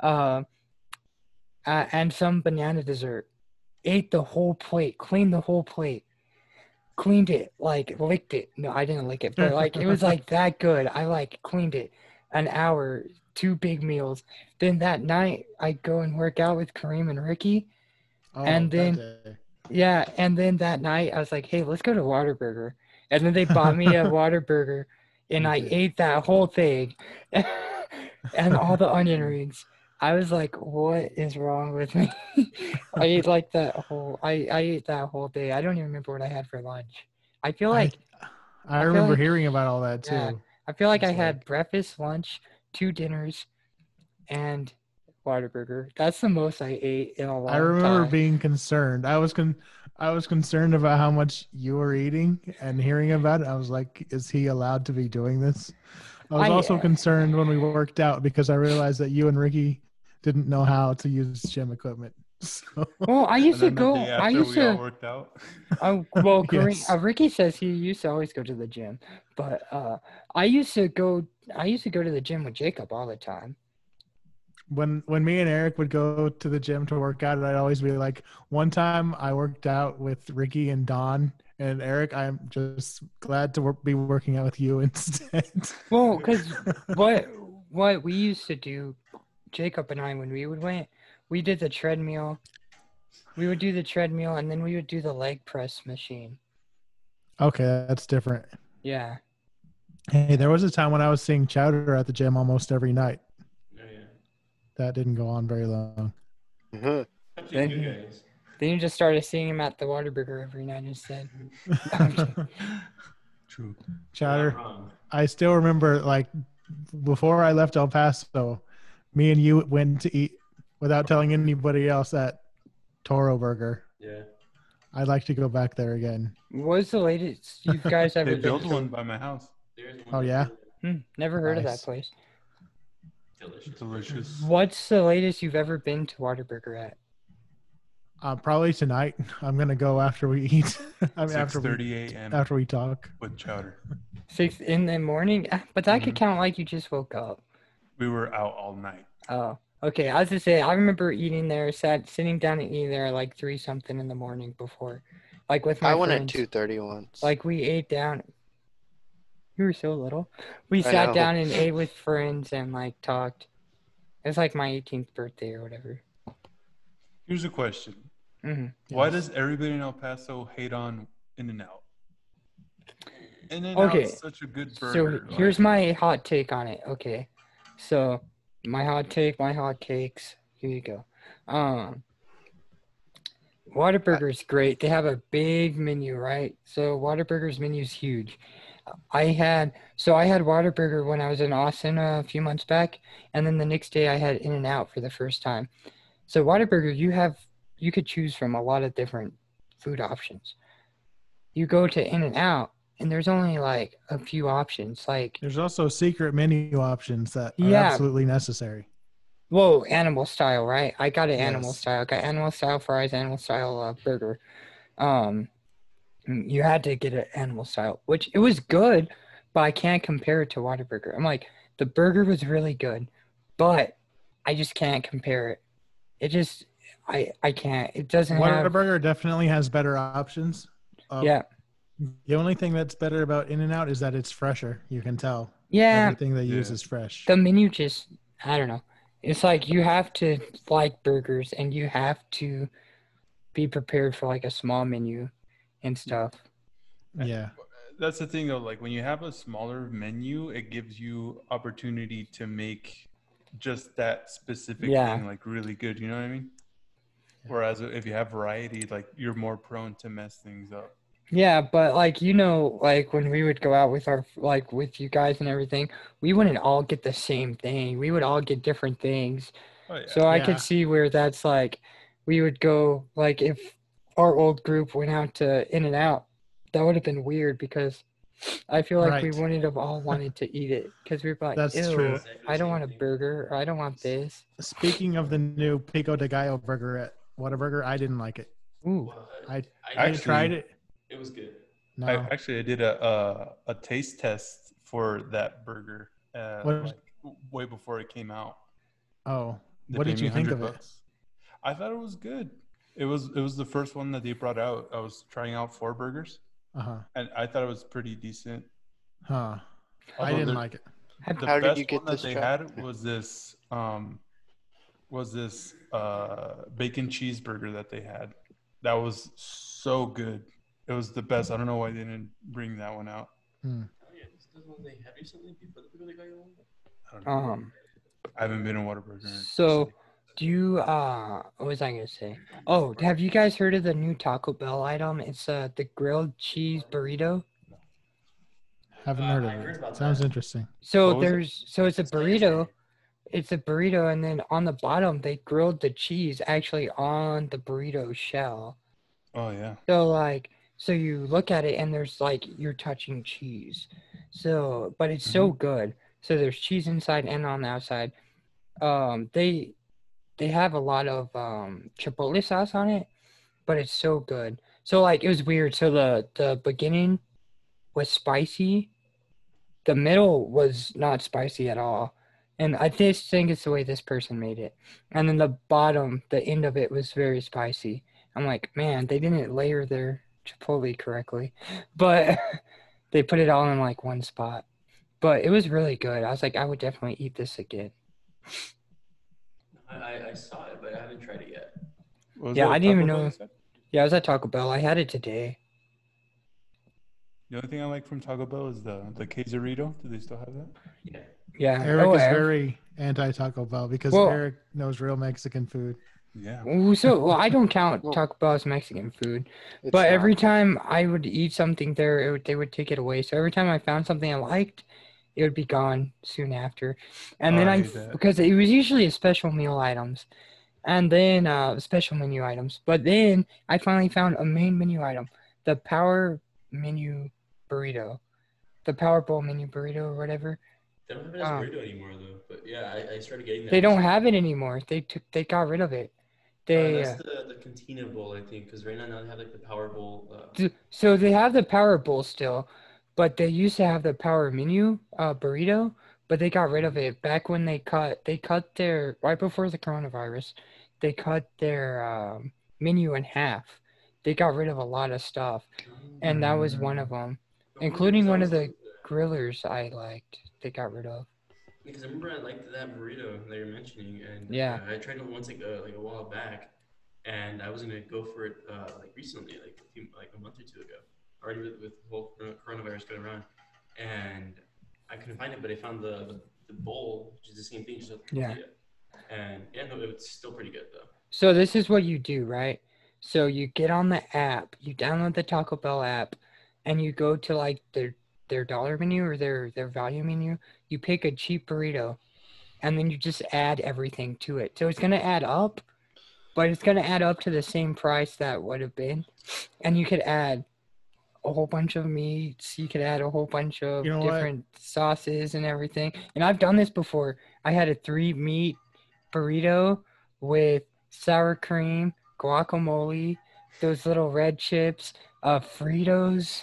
and some banana dessert. Ate the whole plate, cleaned the whole plate, cleaned it, like licked it. No, I didn't lick it, but like it was like that good. I like cleaned it. An hour, 2 big meals. Then that night I go and work out with Kareem and Ricky. Oh, And then that day. yeah, and then that night I was like, hey, let's go to Whataburger. And then they bought me a Whataburger and I ate that whole thing and all the onion rings. I was like, what is wrong with me? I ate like I ate that whole day. I don't even remember what I had for lunch. I feel like I feel remember like- hearing about all that too. yeah. I feel like I It's had breakfast, lunch, 2 dinners, and Whataburger. That's the most I ate in a long I remember time. being concerned. I was concerned about how much you were eating and hearing about it. I was like, is he allowed to be doing this? I was also concerned when we worked out because I realized that you and Ricky didn't know how to use gym equipment. So Well, I used to And then go. the day I after used we all to. worked out. Well, Kareem, Yes. Ricky says he used to always go to the gym, but I used to go. I used to go to the gym with Jacob all the time. when me and Eric would go to the gym to work out, I'd always be like, one time I worked out with Ricky and Don and Eric. I'm just glad to be working out with you instead. Well, because what we used to do, Jacob and I, when we went, we did the treadmill. We would do the treadmill, and then we would do the leg press machine. Okay, that's different. Yeah. Hey, there was a time when I was seeing Chowder at the gym almost every night. Oh, yeah. That didn't go on very long. Mhm. Actually, Then- good guys. Then you just started seeing him at the Whataburger every night instead. True. Chowder, Not wrong. I still remember, like, before I left El Paso, me and you went to eat without telling anybody else at Toro Burger. Yeah. I'd like to go back there again. What's the latest you guys ever They been built to? one by my house. There's one Oh, that's yeah? Never heard of that Nice. place. delicious. Delicious. What's the latest you've ever been to Whataburger at? Probably tonight. I'm gonna go after we eat. I mean, after 6:30 a.m. we talk. with Chowder. 6 in the morning? But that could Mhm. count like you just woke up. We were out all night. Oh, okay. I was to say, I remember eating there, sitting down and eating there like 3 something in the morning before, like with my I went at friends. 2:30 once. Like we ate down. You were so little. We I sat know. down and ate with friends and like talked. It was like my 18th birthday or whatever. Here's a question. Hmm Why does everybody in El Paso hate on In-N-Out? In-N-Out Okay, is such a good So burger. here's my hot take on it. Okay, so my hot takes. Here you go. Whataburger's great. They have a big menu, right? So Whataburger's menu is huge. I had Whataburger when I was in Austin a few months back, and then the next day I had In-N-Out for the first time. So Whataburger, you could choose from a lot of different food options. You go to In-N-Out, and there's only like a few options. Like, There's also secret menu options that are Yeah. absolutely necessary. whoa, animal style, right? I got an animal Yes. style. I got animal style fries, animal style burger. You had to get an animal style, which it was good, but I can't compare it to Whataburger. I'm like, the burger was really good, but I just can't compare it. It just, I can't. It doesn't have, Whataburger definitely has better options. yeah, The only thing that's better about In-N-Out is that it's fresher. You can tell. yeah. Everything they use Yeah. is fresh. The menu just, I don't know. It's like you have to like burgers and you have to be prepared for like a small menu and stuff. Yeah. That's the thing though, like when you have a smaller menu, it gives you opportunity to make just that specific Yeah. thing like really good, you know what I mean? Whereas if you have variety, like you're more prone to mess things up. Yeah, but like like when we would go out with with you guys and everything, we wouldn't all get the same thing. We would all get different things. Oh yeah. So I Yeah. could see where that's like we would go like if our old group went out to In-N-Out, that would have been weird because I feel like we Right. wouldn't have all wanted to eat it because we were like, That's ew, true. I don't want a burger or I don't want this. Speaking of the new Pico de Gallo burger at Whataburger, I didn't like it. Ooh, I Actually- tried it. It was good. No. I did a taste test for that burger. What way before it came out. Oh, They what paid did me you think of $100. it? I thought it was good. It was the first one that they brought out. I was trying out 4 burgers, Uh-huh. and I thought it was pretty decent. Huh. I Although didn't the- like it. The How did best you get one that this they job? had was this bacon cheeseburger that they had. That was so good. It was the best. I don't know why they didn't bring that one out. Hmm. Oh, yeah, this is the one they had recently before the people that got you one. I don't know. I haven't been in Whataburger. So do you what was I gonna say? Oh, have you guys heard of the new Taco Bell item? It's the grilled cheese burrito. Haven't heard of I heard it. about Sounds that. interesting. So What was it? it's a burrito. It's a burrito, and then on the bottom they grilled the cheese actually on the burrito shell. Oh yeah. So you look at it and there's like you're touching cheese. So but it's so good. So there's cheese inside and on the outside. They have a lot of chipotle sauce on it, but it's so good. So like it was weird. So the beginning was spicy. The middle was not spicy at all. And I just think it's the way this person made it. And then the bottom, the end of it was very spicy. I'm like, man, they didn't layer their chipotle correctly. But they put it all in like one spot. But it was really good. I was like, I would definitely eat this again. I saw it, but I haven't tried it yet. Was Yeah, it I didn't even Taco Bell, know. you said? Yeah, I was at Taco Bell. I had it today. The only thing I like from Taco Bell is the quesarito. Do they still have that? Yeah. Yeah. Eric is yeah. very anti Taco Bell because Well- Eric knows real Mexican food. Yeah. Well, I don't count Well- Taco Bell as Mexican food. It's But every not. time I would eat something there, they would take it away. So every time I found something I liked, it would be gone soon after. And Oh, then I hate that. because it was usually a special meal items, and then special menu items. But then I finally found a main menu item, the Power Menu Burrito, the Power Bowl Menu Burrito or whatever. They don't have it as a burrito anymore though. But yeah, I started getting that. They don't recently. have it anymore. They got rid of it. They That's the Cantina Bowl, I think, because right now they have like the Power Bowl. So they have the Power Bowl still, but they used to have the Power Menu burrito, but they got rid of it back when they cut their right before the coronavirus. They cut their menu in half. They got rid of a lot of stuff, and that was one of them, including one of the grillers I liked. They got rid of. Because I remember I liked that burrito that you're mentioning, and Yeah. I tried it once like a while back, and I was gonna go for it like recently, like a month or two ago, already with the whole coronavirus going around, and I couldn't find it, but I found the bowl, which is the same thing, just with Yeah. tortilla. And yeah, no, it's still pretty good though. So this is what you do, right? So you get on the app, you download the Taco Bell app, and you go to like their dollar menu or their value menu. You pick a cheap burrito, and then you just add everything to it. So it's gonna add up, but it's gonna add up to the same price that would have been. And you could add a whole bunch of meats. You could add a whole bunch of You know what? different sauces and everything. And I've done this before. I had a 3-meat burrito with sour cream, guacamole, those little red chips, Fritos.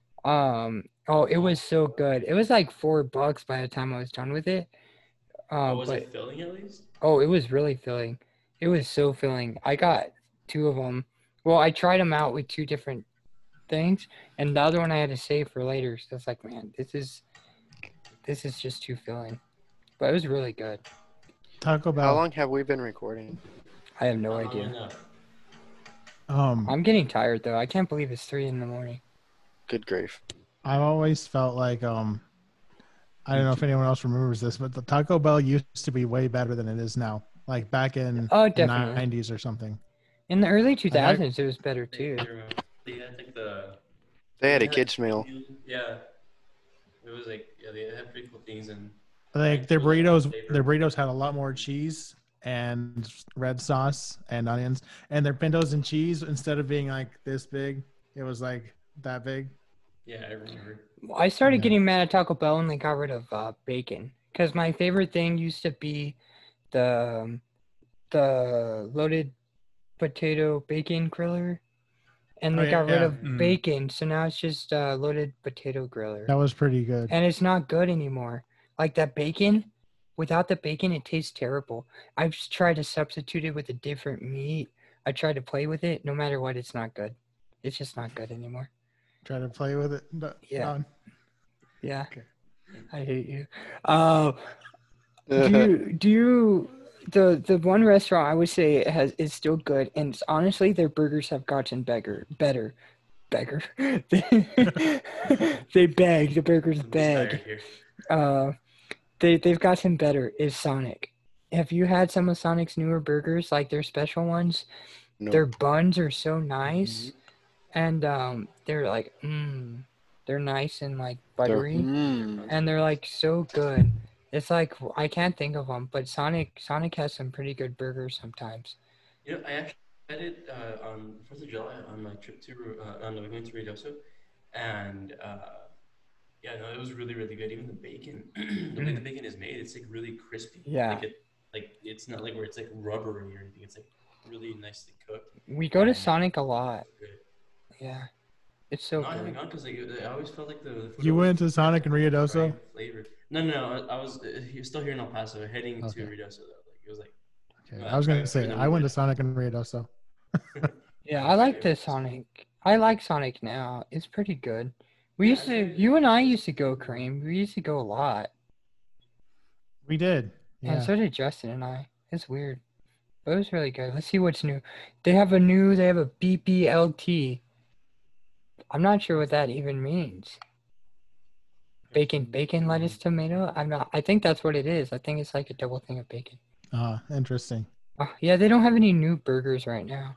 Oh, it was so good. It was like $4 by the time I was done with it. Was But it filling at least? oh, it was really filling. It was so filling. I got 2 of them. Well, I tried them out with 2 different things, and the other one I had to save for later. So it's like, man, this is just too filling. But it was really good. Taco How Bell. long have we been recording? I have no Not long idea. enough. I'm getting tired though. I can't believe it's 3 in the morning. Good grief. I've always felt like I don't know if anyone else remembers this, but the Taco Bell used to be way better than it is now. Like back in Oh, the definitely. 90s or something. In the early 2000s, it was better too. They had like the They had a Yeah. kids meal. yeah. It was like they had pretty cool things and Like their burritos had a lot more cheese and red sauce and onions, and their pintos and cheese, instead of being like this big, it was like that big. yeah, I remember. I started Yeah. getting mad at Taco Bell when they got rid of bacon, because my favorite thing used to be the loaded potato bacon griller, and Oh, they got rid yeah. of Mhm. bacon, so now it's just loaded potato griller, That was pretty good. and it's not good anymore. Like that bacon, without the bacon, it tastes terrible. I've just tried to substitute it with a different meat. I tried to play with it. No matter what, it's not good. It's just not good anymore. Try to play with it. Yeah. Yeah. Okay. I hate you. The one restaurant I would say is still good, and it's, honestly their burgers have gotten better. They beg, the burgers beg. They've gotten better. Is Sonic. Have you had some of Sonic's newer burgers, like their special ones? No. Their buns are so nice, and they're like they're nice and like buttery, and they're like so good. It's like I can't think of them, but Sonic has some pretty good burgers sometimes. You know, I actually had it on 4th of July on my trip to we went to Ruidoso, and yeah, no, it was really, really good. Even the bacon, the way the bacon is made, it's like really crispy. Yeah. Like it's not like where it's like rubbery or anything. It's like really nicely cooked. We go to Sonic a lot. Good. Yeah, it's so I haven't good. gone because like, I always felt like the food You went to Sonic in Ruidoso? Flavor. No. I was still here in El Paso, heading to Ruidoso though. Like it was like. Okay. I was gonna say I went to Sonic in Ruidoso. Yeah, I like the Sonic. I like Sonic now. It's pretty good. You and I used to go, Kareem. We used to go a lot. We did. Yeah. And so did Justin and I. It's weird. But it was really good. Let's see what's new. They have a BBLT. I'm not sure what that even means. Bacon, lettuce, tomato. I think that's what it is. I think it's like a double thing of bacon. Interesting. Yeah, they don't have any new burgers right now.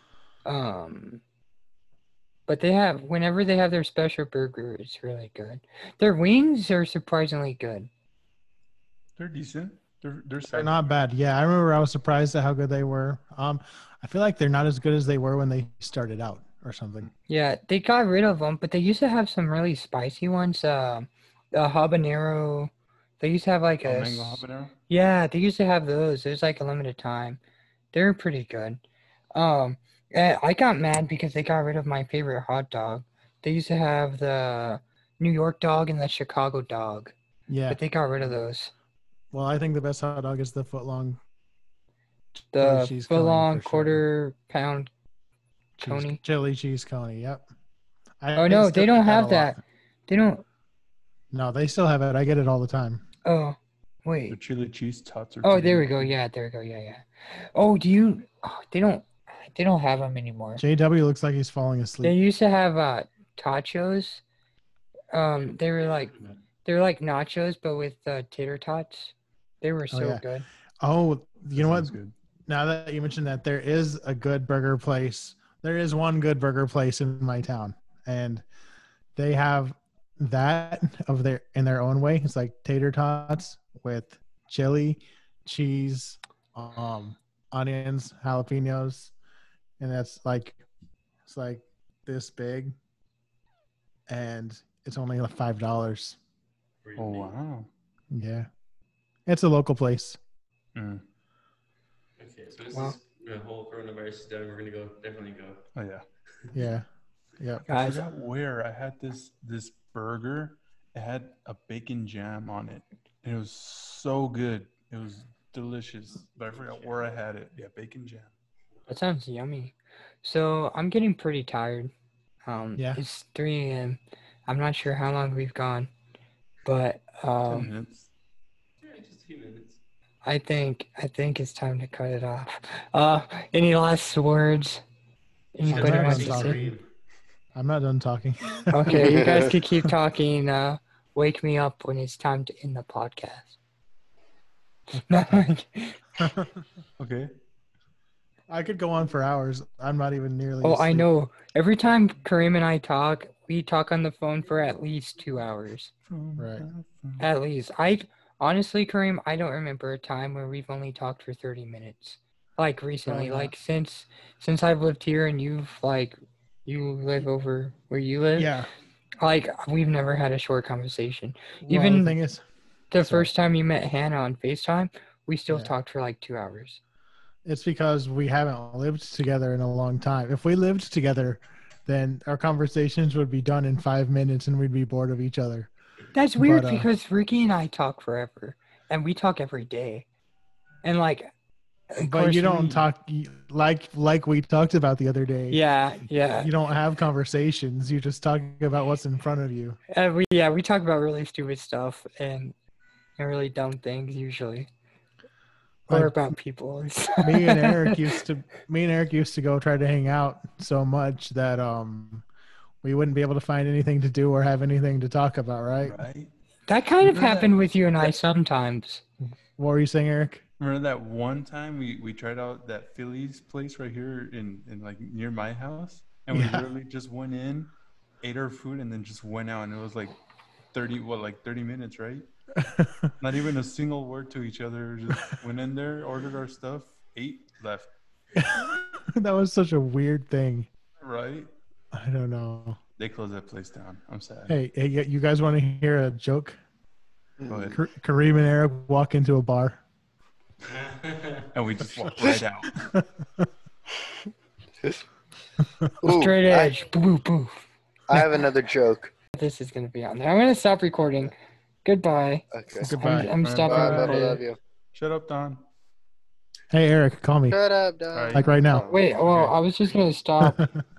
But whenever they have their special burger, it's really good. Their wings are surprisingly good. They're decent. They're not bad. Yeah, I remember I was surprised at how good they were. I feel like they're not as good as they were when they started out or something. Yeah, they got rid of them, but they used to have some really spicy ones. The habanero. They used to have like a mango habanero. Yeah, they used to have those. There's like a limited time. They're pretty good. I got mad because they got rid of my favorite hot dog. They used to have the New York dog and the Chicago dog. Yeah. But they got rid of those. Well, I think the best hot dog is the footlong. The footlong quarter-pound coney. Chili cheese coney. Yep. Oh no, they don't have that. They don't. No, they still have it. I get it all the time. Oh, The wait. chili cheese tots are. Oh, there we go. Yeah, there we go. Yeah. Oh, they don't have them anymore. JW looks like he's falling They asleep. used to have tachos. They were like nachos, but with tater tots. They were so yeah. good. Oh, you know what? Sounds good. Now that you mentioned that, there is a good burger place. There is one good burger place in my town, and they have that in their own way. It's like tater tots with chili, cheese, onions, jalapenos, and it's like this big, and it's only like $5. Oh wow. Yeah, it's a local place. Mm. Okay, so this is the whole coronavirus is done. We're gonna definitely go. Oh yeah. Yeah, yeah. I Guys, forgot where I had this burger. It had a bacon jam on it, and it was so good. It was delicious, but I forgot where I had it. Yeah, bacon jam. that sounds yummy. So I'm getting pretty tired. Yeah. It's 3 a.m. I'm not sure how long we've gone, but 10 minutes. Yeah, just a few minutes. I think it's time to cut it off. Any last words? Anybody I'm wants to not say? done I'm not done talking. Okay, you guys could keep talking. Wake me up when it's time to end the podcast. Okay. I could go on for hours. I'm not even nearly. Oh, I asleep. know. Every time Kareem and I talk, we talk on the phone for at least 2 hours. Right. At least. Honestly, Kareem, I don't remember a time where we've only talked for 30 minutes. Like recently, yeah. like since I've lived here and you live over where you live. Yeah. Like we've never had a short conversation. Well, Even the thing is, the sorry. first time you met Hannah on FaceTime, we still Yeah. talked for like 2 hours. it's because we haven't lived together in a long time. If we lived together, then our conversations would be done in 5 minutes and we'd be bored of each other. That's weird But, because Ricky and I talk forever. and we talk every day, and like. Of But course you don't we- talk like we talked about the other day. Yeah, yeah. You don't have conversations. You just talk about what's in front of you. We talk about really stupid stuff and really dumb things usually, or Like, about people. me and Eric used to go try to hang out so much that we wouldn't be able to find anything to do or have anything to talk about, right? Right. That kind of Remember happened that- with you and I sometimes. What were you saying, Eric? Remember that one time we tried out that Phillies place right here in like near my house, and we Yeah. literally just went in, ate our food, and then just went out, and it was like 30 minutes, right? Not even a single word to each other. Just went in there, ordered our stuff, ate, left. That was such a weird thing. Right? I don't know. They closed that place down. I'm sad. Hey, you guys want to hear a joke? Go ahead. Kareem and Eric walk into a bar. And we just walked right out. Ooh, Straight edge. Boo, boo. I have another joke. This is gonna be on there. I'm gonna stop recording. Goodbye. Okay. Goodbye. I'm stopping Bye, Bye. Bubba, recording. love you. Shut up, Don. Hey, Eric, call me. Shut up, dog. Like right now. Wait, well, I was just gonna stop